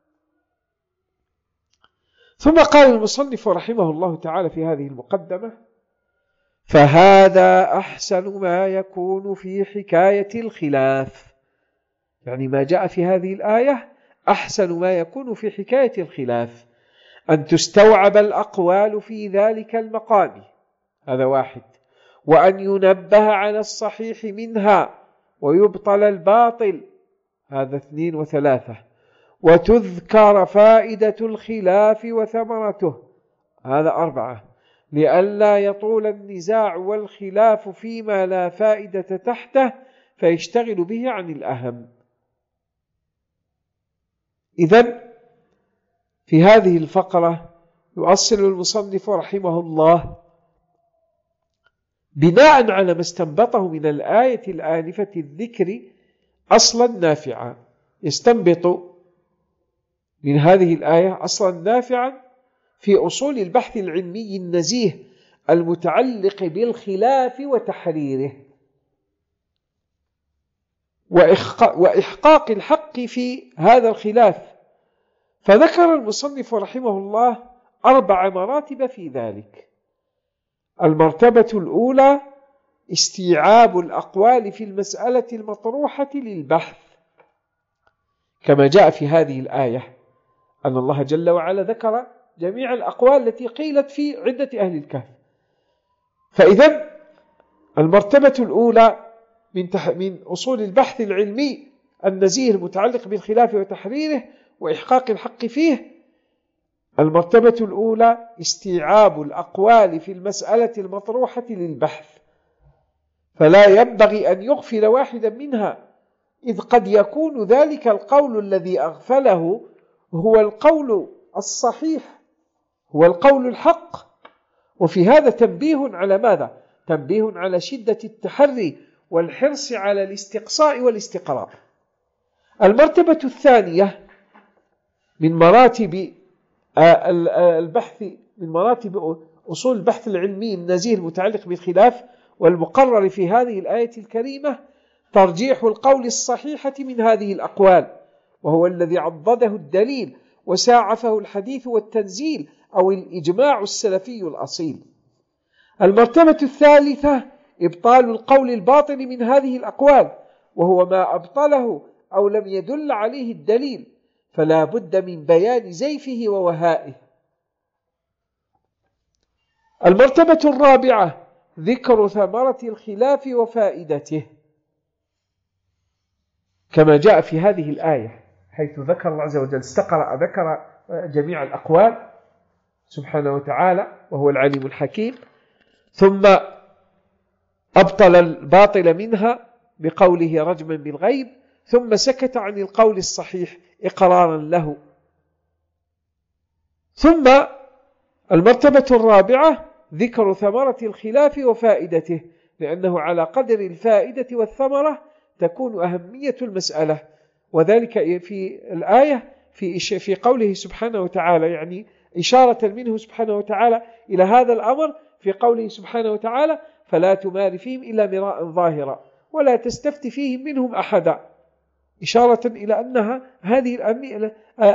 ثم قال المصنف رحمه الله تعالى في هذه المقدمة: فهذا أحسن ما يكون في حكاية الخلاف، يعني ما جاء في هذه الآية أحسن ما يكون في حكاية الخلاف، أن تستوعب الأقوال في ذلك المقام، هذا واحد، وأن ينبه على الصحيح منها ويبطل الباطل، هذا اثنين وثلاثة، وتذكر فائدة الخلاف وثمرته، هذا أربعة، لئلا يطول النزاع والخلاف فيما لا فائدة تحته فيشتغل به عن الأهم. إذن في هذه الفقرة يؤصل المصنف رحمه الله بناء على ما استنبطه من الآية الآنفة الذكر أصلا نافعا، يستنبط من هذه الآية أصلا نافعا في أصول البحث العلمي النزيه المتعلق بالخلاف وتحريره وإحقاق الحق في هذا الخلاف. فذكر المصنف رحمه الله أربع مراتب في ذلك. المرتبة الأولى استيعاب الأقوال في المسألة المطروحة للبحث، كما جاء في هذه الآية أن الله جل وعلا ذكر جميع الأقوال التي قيلت في عدة أهل الكهف. فإذا المرتبة الأولى من, تح... من أصول البحث العلمي النزيه المتعلق بالخلاف وتحريره وإحقاق الحق فيه، المرتبة الأولى استيعاب الأقوال في المسألة المطروحة للبحث، فلا ينبغي أن يغفل واحدا منها، إذ قد يكون ذلك القول الذي أغفله هو القول الصحيح، هو القول الحق. وفي هذا تنبيه على ماذا؟ تنبيه على شدة التحري والحرص على الاستقصاء والاستقراء. المرتبة الثانية من مراتب البحث، من مراتب أصول البحث العلمي النزيه المتعلق بالخلاف والمقرر في هذه الآية الكريمة، ترجيح القول الصحيحة من هذه الأقوال، وهو الذي عضده الدليل وساعفه الحديث والتنزيل أو الإجماع السلفي الأصيل. المرتبة الثالثة إبطال القول الباطل من هذه الأقوال، وهو ما أبطله أو لم يدل عليه الدليل، فلا بد من بيان زيفه ووهائه. المرتبة الرابعة ذكر ثمرة الخلاف وفائدته، كما جاء في هذه الآية حيث ذكر الله عز وجل استقرأ ذكر جميع الأقوال سبحانه وتعالى وهو العليم الحكيم، ثم أبطل الباطل منها بقوله رجما بالغيب، ثم سكت عن القول الصحيح إقرارا له. ثم المرتبة الرابعة ذكر ثمرة الخلاف وفائدته، لأنه على قدر الفائدة والثمرة تكون أهمية المسألة، وذلك في الآية في في قوله سبحانه وتعالى، يعني إشارة منه سبحانه وتعالى إلى هذا الأمر في قوله سبحانه وتعالى فلا تمار فيهم إلا مراء ظاهرا ولا تستفت فيهم منهم أحدا، إشارة إلى أنها هذه الأهمية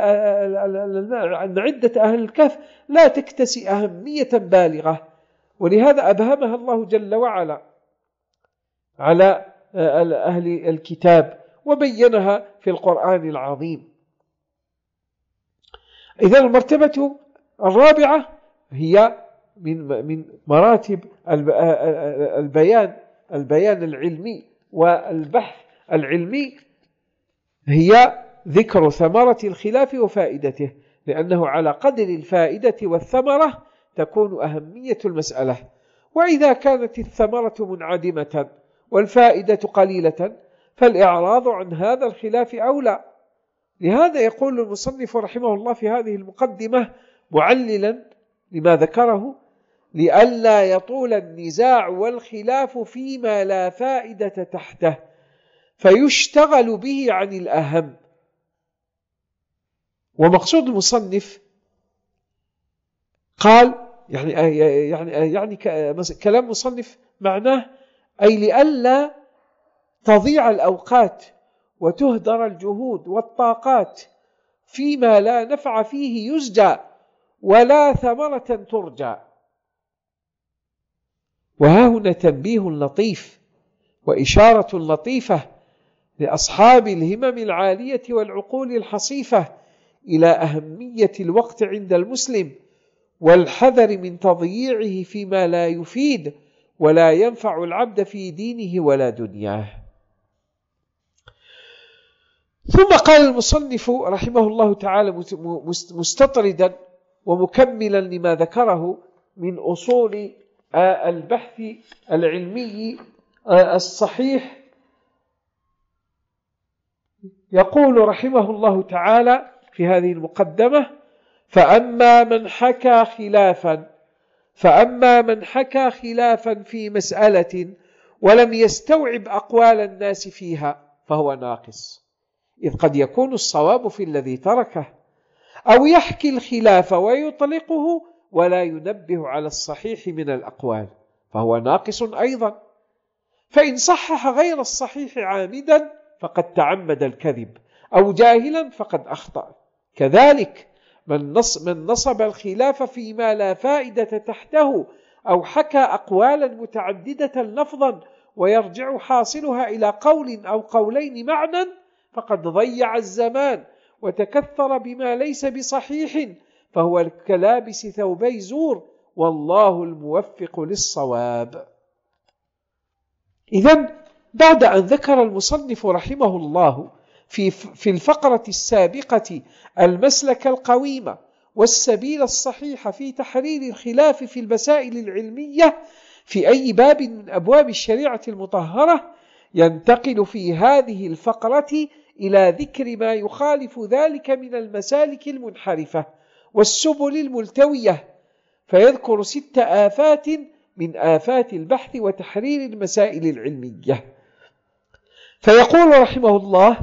أن عدة أهل الكهف لا تكتسي أهمية بالغة، ولهذا أبهمها الله جل وعلا على أهل الكتاب وبينها في القرآن العظيم. إذن المرتبة الرابعة هي من من مراتب البيان البيان العلمي والبحث العلمي، هي ذكر ثمرة الخلاف وفائدته، لأنه على قدر الفائدة والثمرة تكون أهمية المسألة، وإذا كانت الثمرة منعدمة والفائدة قليلة فالإعراض عن هذا الخلاف أولى. لهذا يقول المصنف رحمه الله في هذه المقدمة معللا لما ذكره: لئلا يطول النزاع والخلاف فيما لا فائدة تحته فيشتغل به عن الأهم. ومقصود المصنف قال يعني يعني يعني كلام مصنف معناه أي لئلا تضيع الأوقات وتهدر الجهود والطاقات فيما لا نفع فيه يزجى ولا ثمرة ترجى. وها هنا تنبيه لطيف وإشارة لطيفة لأصحاب الهمم العالية والعقول الحصيفة إلى أهمية الوقت عند المسلم والحذر من تضييعه فيما لا يفيد ولا ينفع العبد في دينه ولا دنياه. ثم قال المصنف رحمه الله تعالى مستطردا ومكملا لما ذكره من أصول البحث العلمي الصحيح، يقول رحمه الله تعالى في هذه المقدمة: فأما من حكى خلافا فأما من حكى خلافا في مسألة ولم يستوعب أقوال الناس فيها فهو ناقص، إذ قد يكون الصواب في الذي تركه، أو يحكي الخلاف ويطلقه ولا ينبه على الصحيح من الأقوال فهو ناقص أيضا. فإن صحح غير الصحيح عامدا فقد تعمد الكذب، أو جاهلا فقد أخطأ. كذلك من نصب الخلاف فيما لا فائدة تحته أو حكى أقوالا متعددة لفظا ويرجع حاصلها إلى قول أو قولين معنى فقد ضيع الزمان وتكثر بما ليس بصحيح، فهو كلابس ثوبي زور والله الموفق للصواب. إذن بعد أن ذكر المصنف رحمه الله في في الفقرة السابقة المسلك القويم والسبيل الصحيح في تحرير الخلاف في المسائل العلمية في أي باب من أبواب الشريعة المطهرة، ينتقل في هذه الفقرة إلى ذكر ما يخالف ذلك من المسالك المنحرفة والسبل الملتوية، فيذكر ست آفات من آفات البحث وتحرير المسائل العلمية. فيقول رحمه الله: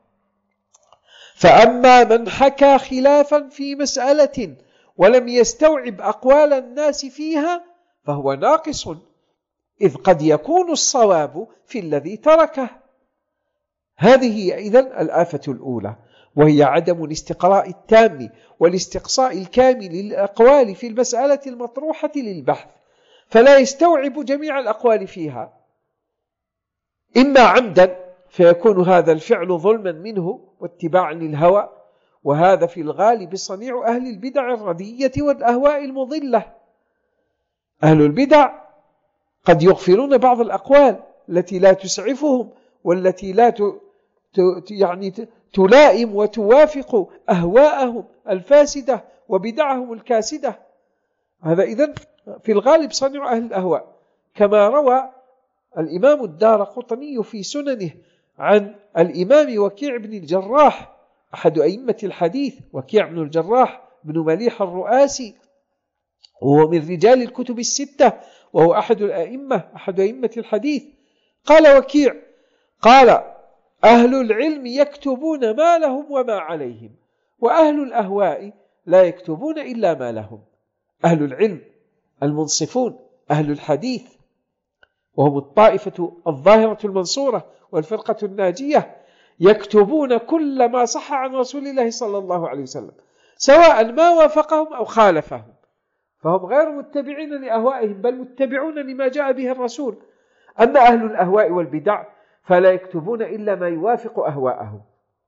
فأما من حكى خلافا في مسألة ولم يستوعب أقوال الناس فيها فهو ناقص، إذ قد يكون الصواب في الذي تركه. هذه إذن الآفة الأولى، وهي عدم الاستقراء التام والاستقصاء الكامل للأقوال في المسألة المطروحة للبحث، فلا يستوعب جميع الأقوال فيها، إما عمدا فيكون هذا الفعل ظلما منه واتباعا للهوى، وهذا في الغالب صنيع أهل البدع الردية والأهواء المضلة. أهل البدع قد يغفلون بعض الأقوال التي لا تسعفهم والتي لا ت... ت... يعني ت... تلائم وتوافق أهواءهم الفاسدة وبدعهم الكاسدة. هذا إذن في الغالب صنيع أهل الأهواء، كما روى الإمام الدارقطني في سننه عن الإمام وكيع بن الجراح أحد أئمة الحديث، وكيع بن الجراح بن مليح الرؤاسي، وهو من رجال الكتب الستة، وهو أحد الأئمة أحد أئمة الحديث. قال وكيع: قال أهل العلم يكتبون ما لهم وما عليهم، وأهل الأهواء لا يكتبون إلا ما لهم. أهل العلم المنصفون أهل الحديث وهم الطائفة الظاهرة المنصورة والفرقة الناجية يكتبون كل ما صح عن رسول الله صلى الله عليه وسلم سواء ما وافقهم أو خالفهم، فهم غير متبعين لأهوائهم بل متبعون لما جاء به الرسول. أما أهل الأهواء والبدع فلا يكتبون إلا ما يوافق أهواءهم.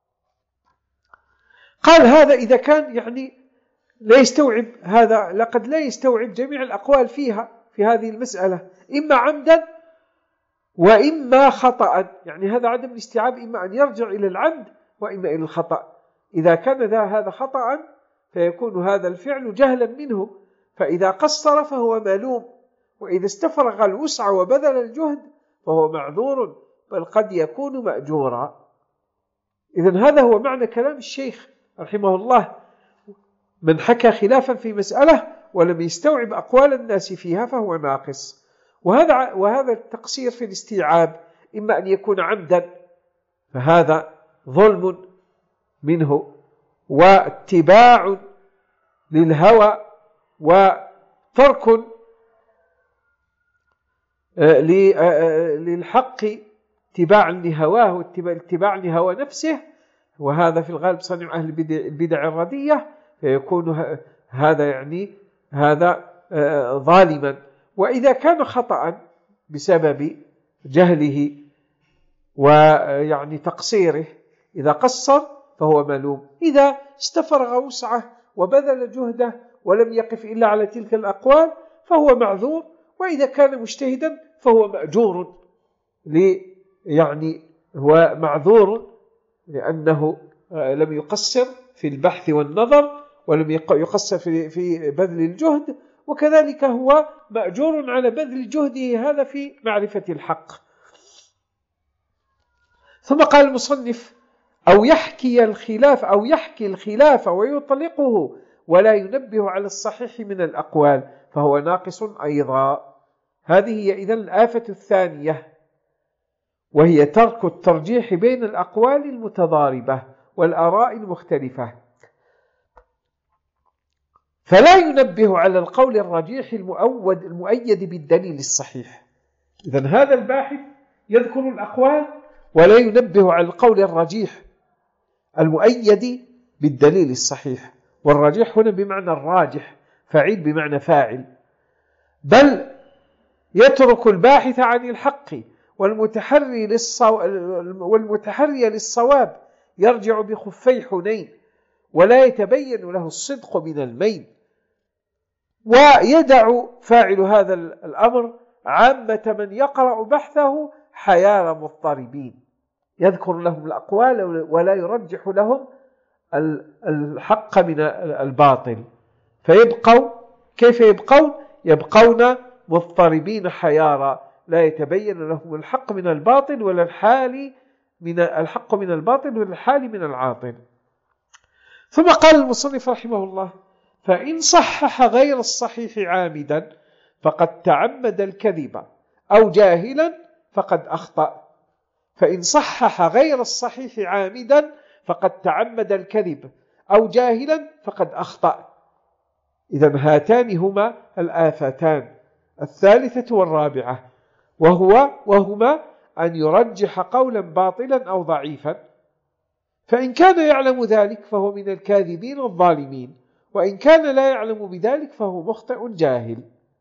قال هذا إذا كان يعني لا يستوعب هذا، لقد لا يستوعب جميع الأقوال فيها في هذه المسألة إما عمدا وإما خطأ، يعني هذا عدم الاستيعاب إما أن يرجع إلى العمد وإما إلى الخطأ. إذا كان ذا هذا خطأ فيكون هذا الفعل جهلا منه، فإذا قصر فهو ملوم، وإذا استفرغ الوسع وبذل الجهد فهو معذور بل قد يكون مأجورا. إذن هذا هو معنى كلام الشيخ رحمه الله. من حكى خلافا في مسألة ولم يستوعب أقوال الناس فيها فهو ناقص. وهذا وهذا التقصير في الاستيعاب إما أن يكون عمدا فهذا ظلم منه واتباع للهوى وترك للحق اتباعا لهواه واتباع لهوى نفسه، وهذا في الغالب صنع أهل البدع الردية، فيكون هذا يعني هذا ظالما. وإذا كان خطأ بسبب جهله ويعني تقصيره، إذا قصر فهو ملوم، إذا استفرغ وسعه وبذل جهده ولم يقف إلا على تلك الأقوال فهو معذور، وإذا كان مجتهدا فهو مأجور، يعني هو معذور لأنه لم يقصر في البحث والنظر ولم يقصر في بذل الجهد، وكذلك هو مأجور على بذل جهده هذا في معرفة الحق. ثم قال المصنف: أو يحكي الخلاف أو يحكي الخلاف ويطلقه ولا ينبه على الصحيح من الأقوال فهو ناقص أيضا. هذه هي إذن الآفة الثانية، وهي ترك الترجيح بين الأقوال المتضاربة والآراء المختلفة، فلا ينبه على القول الرجيح المؤود المؤيد بالدليل الصحيح. إذن هذا الباحث يذكر الأقوال ولا ينبه على القول الرجيح المؤيد بالدليل الصحيح، والرجيح هنا بمعنى الراجح، فاعل بمعنى فاعل، بل يترك الباحث عن الحق والمتحري للصو... والمتحري للصواب يرجع بخفي حنين ولا يتبين له الصدق من المين، ويدع فاعل هذا الأمر عامة من يقرأ بحثه حيار مضطربين، يذكر لهم الأقوال ولا يرجح لهم الحق من الباطل، فيبقوا كيف يبقون؟ يبقون مضطربين حيارا لا يتبين لهم الحق من الباطل ولا الحال من الحق من الباطل ولا الحال من العاطل. ثم قال المصنف رحمه الله: فإن صحح غير الصحيح عامدا فقد تعمد الكذب أو جاهلا فقد أخطأ. فإن صحح غير الصحيح عامدا فقد تعمد الكذب أو جاهلا فقد أخطأ. إذن هاتان هما الآفتان الثالثة والرابعة، وهو وهما أن يرجح قولا باطلا أو ضعيفا، فإن كان يعلم ذلك فهو من الكاذبين الظالمين، وإن كان لا يعلم بذلك فهو مخطئ جاهل.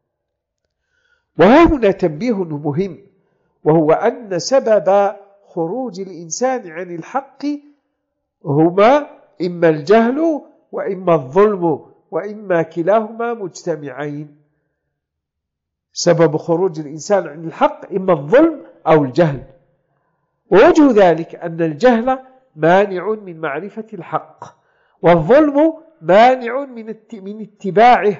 وها هنا تنبيه مهم، وهو أن سبب خروج الإنسان عن الحق هما إما الجهل وإما الظلم، وإما كلاهما مجتمعين. سبب خروج الإنسان عن الحق إما الظلم أو الجهل، ووجه ذلك أن الجهل مانع من معرفة الحق، والظلم مانع من اتباعه.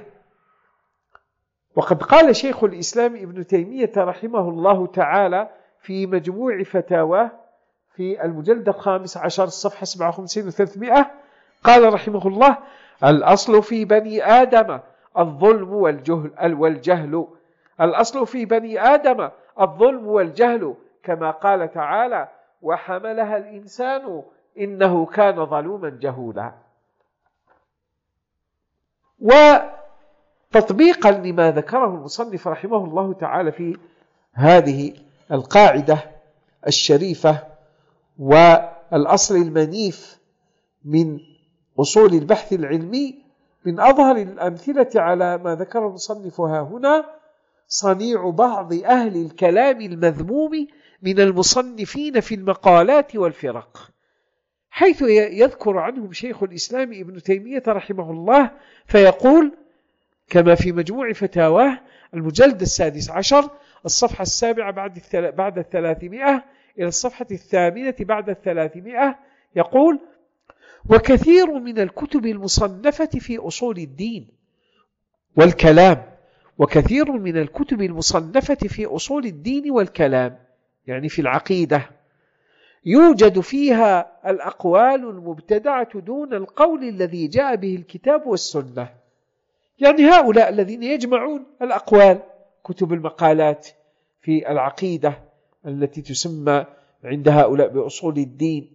وقد قال شيخ الإسلام ابن تيمية رحمه الله تعالى في مجموع فتاواه في المجلد الخامس عشر الصفحة سبعة وخمسين وثلاثمائة، قال رحمه الله: الأصل في بني آدم الظلم والجهل والجهل الأصل في بني آدم الظلم والجهل، كما قال تعالى: وحملها الإنسان إنه كان ظلوما جهولا. تطبيقا لما ذكره المصنف رحمه الله تعالى في هذه القاعدة الشريفة والأصل المنيف من أصول البحث العلمي، من أظهر الأمثلة على ما ذكر المصنف ها هنا صنيع بعض أهل الكلام المذموم من المصنفين في المقالات والفرق، حيث يذكر عنهم شيخ الإسلام ابن تيمية رحمه الله فيقول كما في مجموع فتاواه المجلد السادس عشر الصفحة السابعة بعد الثلاثمائة إلى الصفحة الثامنة بعد الثلاثمائة، يقول: وكثير من الكتب المصنفة في أصول الدين والكلام وكثير من الكتب المصنفة في أصول الدين والكلام يعني في العقيدة يوجد فيها الأقوال المبتدعة دون القول الذي جاء به الكتاب والسنة. يعني هؤلاء الذين يجمعون الأقوال، كتب المقالات في العقيدة التي تسمى عند هؤلاء بأصول الدين،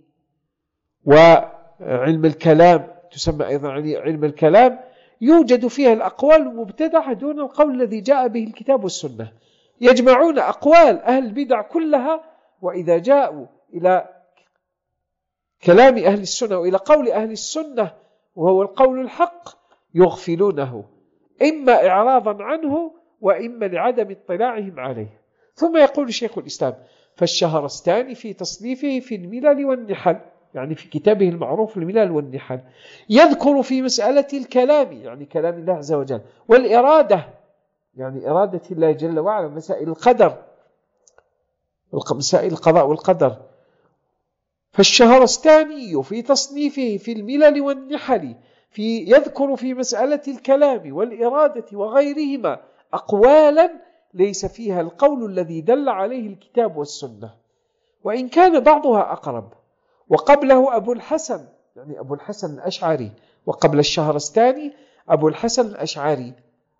وعلم الكلام تسمى أيضا علم الكلام، يوجد فيها الأقوال المبتدعة دون القول الذي جاء به الكتاب والسنة. يجمعون أقوال أهل البدع كلها، وإذا جاءوا إلى كلام أهل السنة وإلى قول أهل السنة وهو القول الحق يغفلونه، إما إعراضا عنه وإما لعدم اطلاعهم عليه. ثم يقول شيخ الإسلام: فالشهرستاني في تصنيفه في الملل والنحل، يعني في كتابه المعروف الملل والنحل، يذكر في مسألة الكلام يعني كلام الله عز وجل، والإرادة يعني إرادة الله جل وعلا، مسائل القدر، مسائل القضاء والقدر. فالشهرستاني في تصنيفه في الملل والنحل في يذكر في مسألة الكلام والإرادة وغيرهما أقوالا ليس فيها القول الذي دل عليه الكتاب والسنة، وإن كان بعضها أقرب. وقبله أبو الحسن يعني أبو الحسن الأشعري، وقبل الشهرستاني أبو الحسن الأشعري،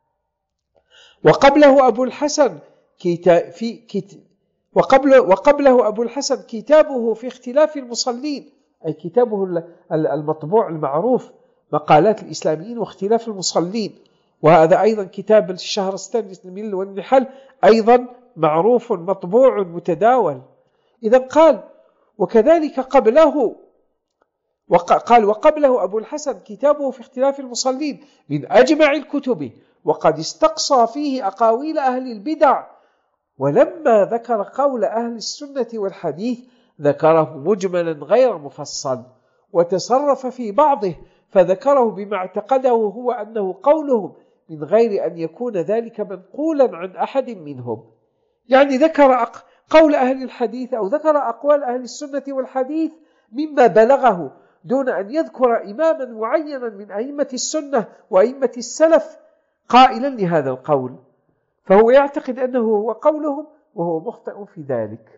وقبله أبو الحسن كتا في كت وقبل وقبله أبو الحسن كتابه في اختلاف المصلين، أي كتابه المطبوع المعروف مقالات الإسلاميين واختلاف المصلين، وهذا أيضا كتاب الشهرستاني الملل والنحل أيضا معروف مطبوع متداول. إذا قال وكذلك قبله وقال وقبله أبو الحسن كتابه في اختلاف المصلين من أجمع الكتب، وقد استقصى فيه أقاويل أهل البدع، ولما ذكر قول أهل السنة والحديث ذكره مجملا غير مفصل، وتصرف في بعضه فذكره بما اعتقده هو أنه قولهم من غير أن يكون ذلك منقولا عن أحد منهم. يعني ذكر قول أهل الحديث أو ذكر أقوال أهل السنة والحديث مما بلغه دون أن يذكر إماما معينا من أئمة السنة وأئمة السلف قائلا لهذا القول، فهو يعتقد أنه هو قولهم وهو مخطئ في ذلك.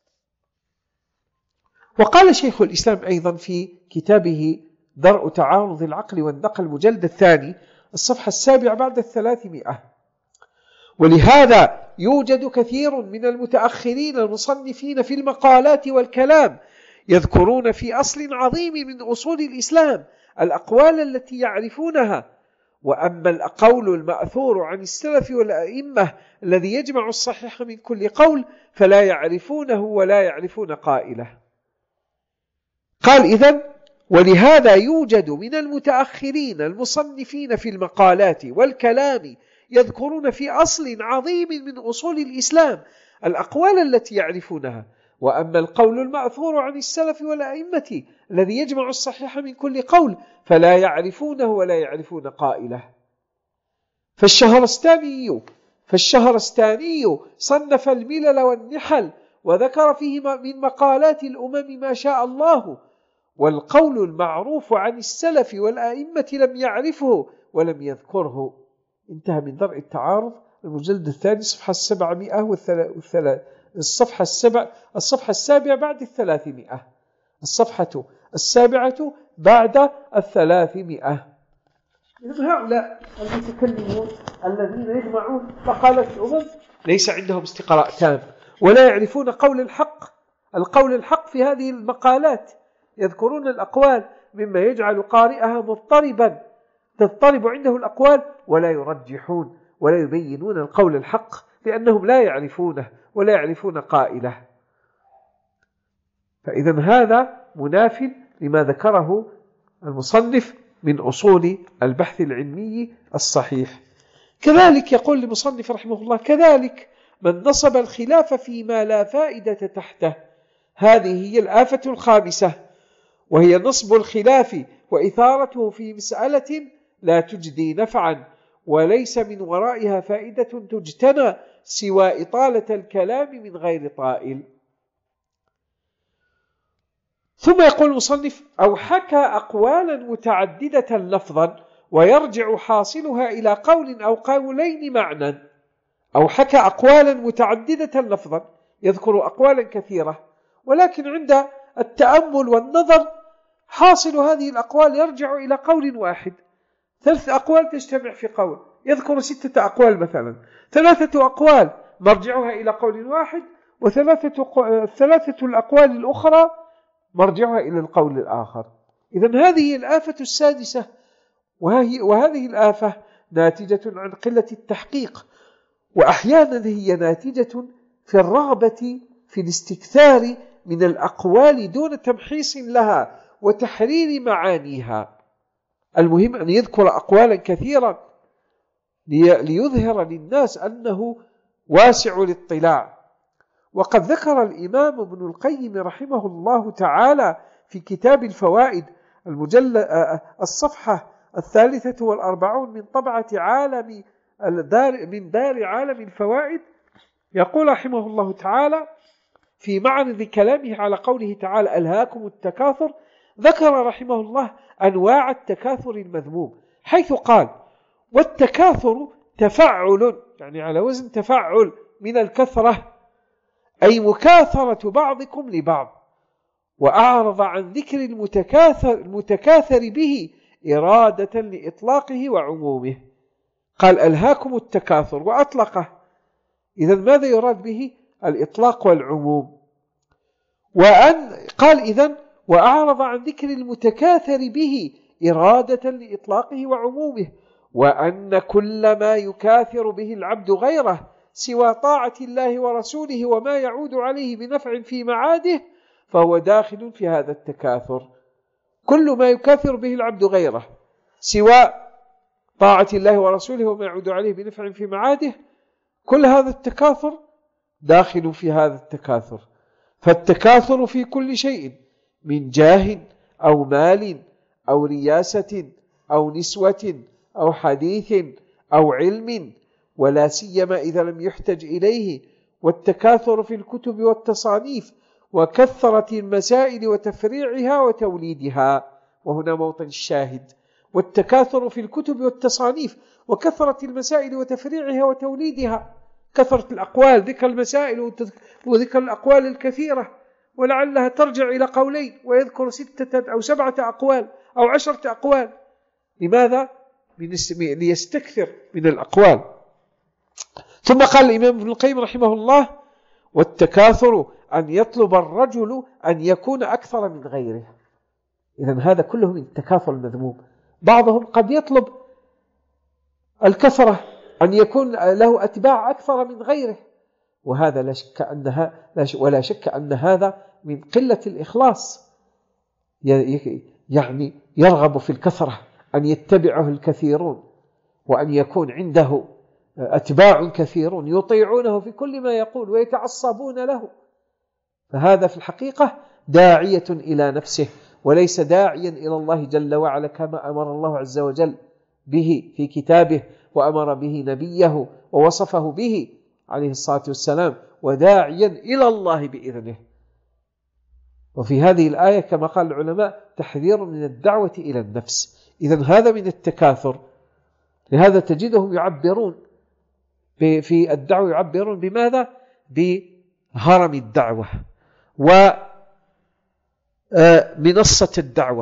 وقال شيخ الإسلام أيضا في كتابه درء تعارض العقل والنقل المجلد الثاني الصفحة السابعة بعد الثلاثمائة: ولهذا يوجد كثير من المتأخرين المصنفين في المقالات والكلام يذكرون في أصل عظيم من أصول الإسلام الأقوال التي يعرفونها، وأما القول المأثور عن السلف والأئمة الذي يجمع الصحيح من كل قول فلا يعرفونه ولا يعرفون قائله. قال إذن ولهذا يوجد من المتأخرين المصنفين في المقالات والكلام يذكرون في أصل عظيم من أصول الإسلام الأقوال التي يعرفونها، وأما القول المأثور عن السلف والأئمة الذي يجمع الصحيح من كل قول فلا يعرفونه ولا يعرفون قائله. فالشهرستاني فالشهرستاني صنف الملل والنحل وذكر فيه من مقالات الأمم ما شاء الله، والقول المعروف عن السلف والأئمة لم يعرفه ولم يذكره. انتهى من درء التعارض المجلد الثاني صفحة السبعمائة والثلاث الصفحة السبع الصفحة السابعة بعد الثلاثمائة الصفحة السابعة بعد الثلاثمائة. إذن هؤلاء المتكلمون الذين يجمعون مقالات الأمم ليس عندهم استقراء تام ولا يعرفون قول الحق القول الحق في هذه المقالات، يذكرون الأقوال مما يجعل قارئها مضطربا تضطرب عنده الأقوال ولا يرجحون ولا يبينون القول الحق لأنهم لا يعرفونه ولا يعرفون قائله. فإذا هذا مناف لما ذكره المصنف من أصول البحث العلمي الصحيح. كذلك يقول المصنف رحمه الله: كذلك من نصب الخلاف فيما لا فائدة تحته. هذه هي الآفة الخامسة، وهي نصب الخلاف وإثارته في مسألة لا تجدي نفعا وليس من ورائها فائدة تجتنى سوى إطالة الكلام من غير طائل. ثم يقول المصنف: أو حكى أقوالا متعددة لفظا ويرجع حاصلها إلى قول أو قولين معنى. أو حكى أقوالا متعددة لفظا، يذكر أقوالا كثيرة، ولكن عند التأمل والنظر حاصل هذه الأقوال يرجع إلى قول واحد. ثلاث أقوال تجتمع في قول، يذكر ستة أقوال مثلا، ثلاثة أقوال مرجعها إلى قول واحد، وثلاثة ثلاثة الأقوال الأخرى مرجعها إلى القول الآخر. إذن هذه الآفة السادسة، وهي وهذه الآفة ناتجة عن قلة التحقيق، وأحيانا هي ناتجة في الرغبة في الاستكثار من الأقوال دون تمحيص لها وتحرير معانيها. المهم أن يذكر أقوالا كثيرا ليظهر للناس أنه واسع الاطلاع. وقد ذكر الإمام ابن القيم رحمه الله تعالى في كتاب الفوائد المجلد الصفحة الثالثة والأربعون من طبعة عالم الدار من دار عالم الفوائد، يقول رحمه الله تعالى في معرض كلامه على قوله تعالى: ألهاكم التكاثر، ذكر رحمه الله أنواع التكاثر المذموم، حيث قال: والتكاثر تفعل، يعني على وزن تفعل من الكثرة، أي مكاثرة بعضكم لبعض. وأعرض عن ذكر المتكاثر, المتكاثر به إرادة لإطلاقه وعمومه. قال: ألهاكم التكاثر وأطلقه، إذن ماذا يراد به؟ الإطلاق والعموم. وأن قال إذن وأعرض عن ذكر المتكاثر به إرادة لإطلاقه وعمومه، وأن كل ما يكاثر به العبد غيره سوى طاعة الله ورسوله وما يعود عليه بنفع في معاده فهو داخل في هذا التكاثر. كل ما يكاثر به العبد غيره سوى طاعة الله ورسوله وما يعود عليه بنفع في معاده، كل هذا التكاثر داخل في هذا التكاثر. فالتكاثر في كل شيء من جاه أو مال أو رياسة أو نسوة أو حديث أو علم، ولا سيما إذا لم يحتج إليه. والتكاثر في الكتب والتصانيف وكثرة المسائل وتفريعها وتوليدها، وهنا موطن الشاهد. والتكاثر في الكتب والتصانيف وكثرة المسائل وتفريعها وتوليدها، كثرة الأقوال، ذكر المسائل وذكر الأقوال الكثيرة، ولعلها ترجع إلى قولين ويذكر ستة أو سبعة أقوال أو عشرة أقوال. لماذا؟ ليستكثر من الأقوال. ثم قال الإمام ابن القيم رحمه الله: والتكاثر أن يطلب الرجل أن يكون أكثر من غيره. إذن هذا كله من التكاثر المذموم. بعضهم قد يطلب الكثرة، أن يكون له أتباع أكثر من غيره، وهذا لا شك أنها ولا شك أن هذا من قلة الإخلاص. يعني يرغب في الكثرة، أن يتبعه الكثيرون، وأن يكون عنده أتباع كثيرون يطيعونه في كل ما يقول ويتعصبون له. فهذا في الحقيقة داعية إلى نفسه، وليس داعيا إلى الله جل وعلا كما أمر الله عز وجل به في كتابه، وأمر به نبيه ووصفه به عليه الصلاة والسلام، وداعيا إلى الله بإذنه. وفي هذه الآية كما قال العلماء تحذير من الدعوة إلى النفس. إذن هذا من التكاثر. لهذا تجدهم يعبرون في الدعوة، يعبرون بماذا؟ بهرم الدعوة ومنصة الدعوة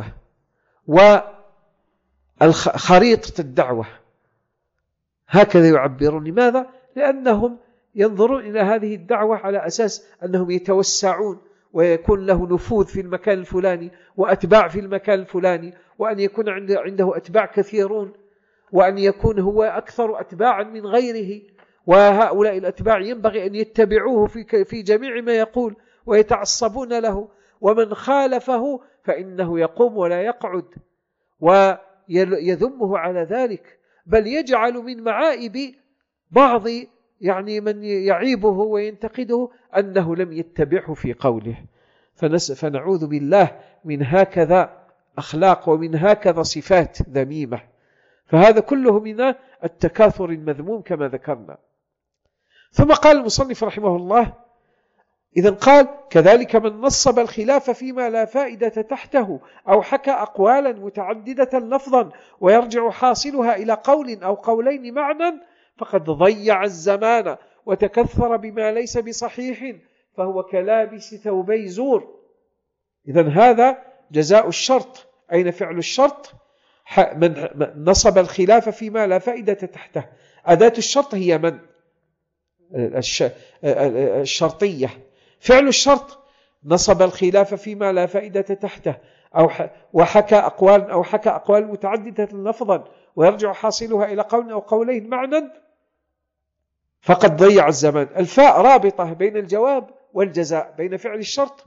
وخريطة الدعوة، هكذا يعبرون. لماذا؟ لأنهم ينظرون إلى هذه الدعوة على أساس أنهم يتوسعون ويكون له نفوذ في المكان الفلاني وأتباع في المكان الفلاني، وأن يكون عنده أتباع كثيرون وأن يكون هو أكثر أتباعا من غيره، وهؤلاء الأتباع ينبغي أن يتبعوه في في جميع ما يقول ويتعصبون له، ومن خالفه فإنه يقوم ولا يقعد ويذمه على ذلك، بل يجعل من معائب بعض يعني من يعيبه وينتقده أنه لم يتبعه في قوله. فنعوذ بالله من هكذا أخلاق ومن هكذا صفات ذميمة، فهذا كله من التكاثر المذموم كما ذكرنا. ثم قال المصنف رحمه الله: إذن قال: كذلك من نصب الخلاف فيما لا فائدة تحته أو حكى أقوالا متعددة لفظا ويرجع حاصلها إلى قول أو قولين معنى فقد ضيع الزمان وتكثر بما ليس بصحيح فهو كلابس ثوبي زور. إذن هذا جزاء الشرط. أين فعل الشرط؟ من نصب الخلاف فيما لا فائدة تحته. أداة الشرط هي من الشرطية. فعل الشرط: نصب الخلاف فيما لا فائدة تحته أو وحكى أقوال أو حكى أقوال متعددة لفظا ويرجع حاصلها إلى قول أو قولين معنى فقد ضيع الزمان. الفاء رابطة بين الجواب والجزاء، بين فعل الشرط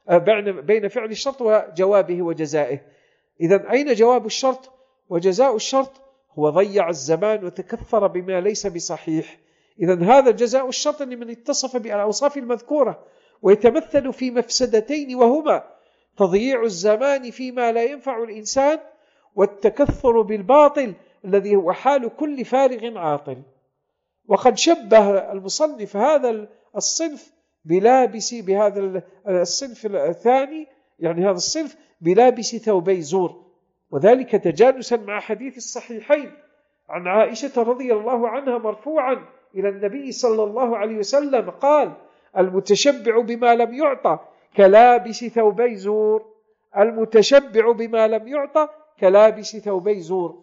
بين فعل الشرط وجوابه وجزائه. إذن أين جواب الشرط وجزاء الشرط؟ هو ضيع الزمان وتكثر بما ليس بصحيح. إذن هذا جزاء الشرط لمن اتصف بالأوصاف المذكورة، ويتمثل في مفسدتين، وهما تضييع الزمان فيما لا ينفع الإنسان، والتكثر بالباطل الذي هو حال كل فارغ عاطل. وقد شبه المصنف هذا الصنف بلابس بهذا الصنف الثاني، يعني هذا الصنف بلابس ثوبي زور، وذلك تجانسا مع حديث الصحيحين عن عائشة رضي الله عنها مرفوعا إلى النبي صلى الله عليه وسلم قال: المتشبع بما لم يعطى كلابس ثوبي زور. المتشبع بما لم يعطى كلابس ثوبي زور.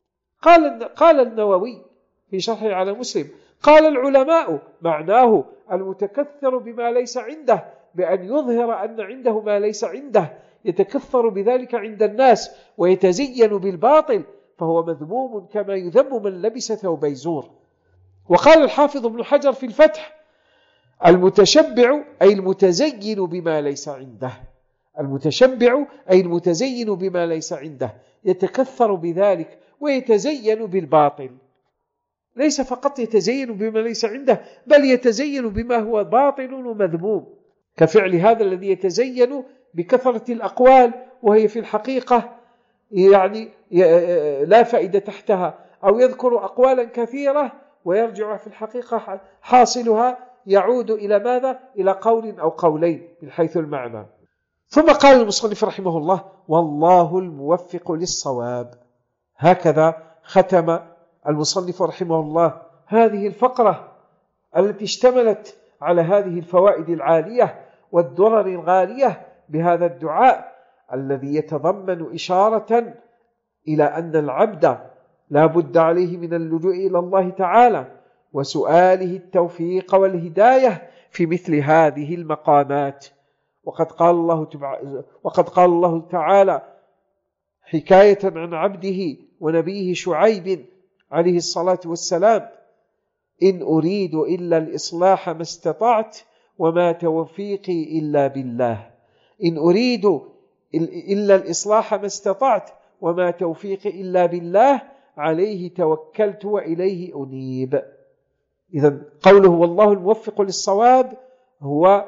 قال قال النووي في شرحه على مسلم: قال العلماء معناه المتكثر بما ليس عنده، بأن يظهر أن عنده ما ليس عنده، يتكثر بذلك عند الناس ويتزين بالباطل، فهو مذموم كما يذم من لبس ثوبي زور. وقال الحافظ ابن حجر في الفتح: المتشبع أي المتزين بما ليس عنده. المتشبع أي المتزين بما ليس عنده، يتكثر بذلك ويتزين بالباطل. ليس فقط يتزين بما ليس عنده، بل يتزين بما هو باطل ومذموم، كفعل هذا الذي يتزين بكثرة الأقوال وهي في الحقيقة يعني لا فائدة تحتها، أو يذكر أقوالا كثيرة ويرجع في الحقيقة حاصلها يعود إلى ماذا؟ إلى قول أو قولين من حيث المعنى. ثم قال المصنف رحمه الله: والله الموفق للصواب. هكذا ختم المصنف رحمه الله هذه الفقرة التي اشتملت على هذه الفوائد العالية والدرر الغالية بهذا الدعاء الذي يتضمن إشارة إلى أن العبد لا بد عليه من اللجوء إلى الله تعالى وسؤاله التوفيق والهداية في مثل هذه المقامات. وقد قال الله وقد قال الله تعالى حكاية عن عبده ونبيه شعيب عليه الصلاة والسلام: إن أريد إلا الإصلاح ما استطعت وما توفيقي إلا بالله. إن أريد إلا الإصلاح ما استطعت وما توفيقي إلا بالله، عليه توكلت وإليه أنيب. إذن قوله والله الموفق للصواب هو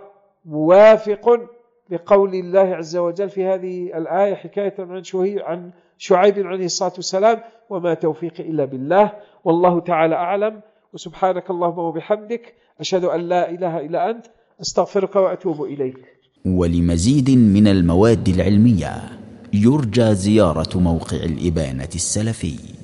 موافق لقول الله عز وجل في هذه الآية حكاية عن عن شعيب عليه الصلاة والسلام: وما توفيقي إلا بالله. والله تعالى أعلم، وسبحانك اللهم وبحمدك، أشهد أن لا إله إلا أنت، أستغفرك وأتوب إليك.
ولمزيد من المواد العلمية يرجى زيارة موقع الإبانة السلفي.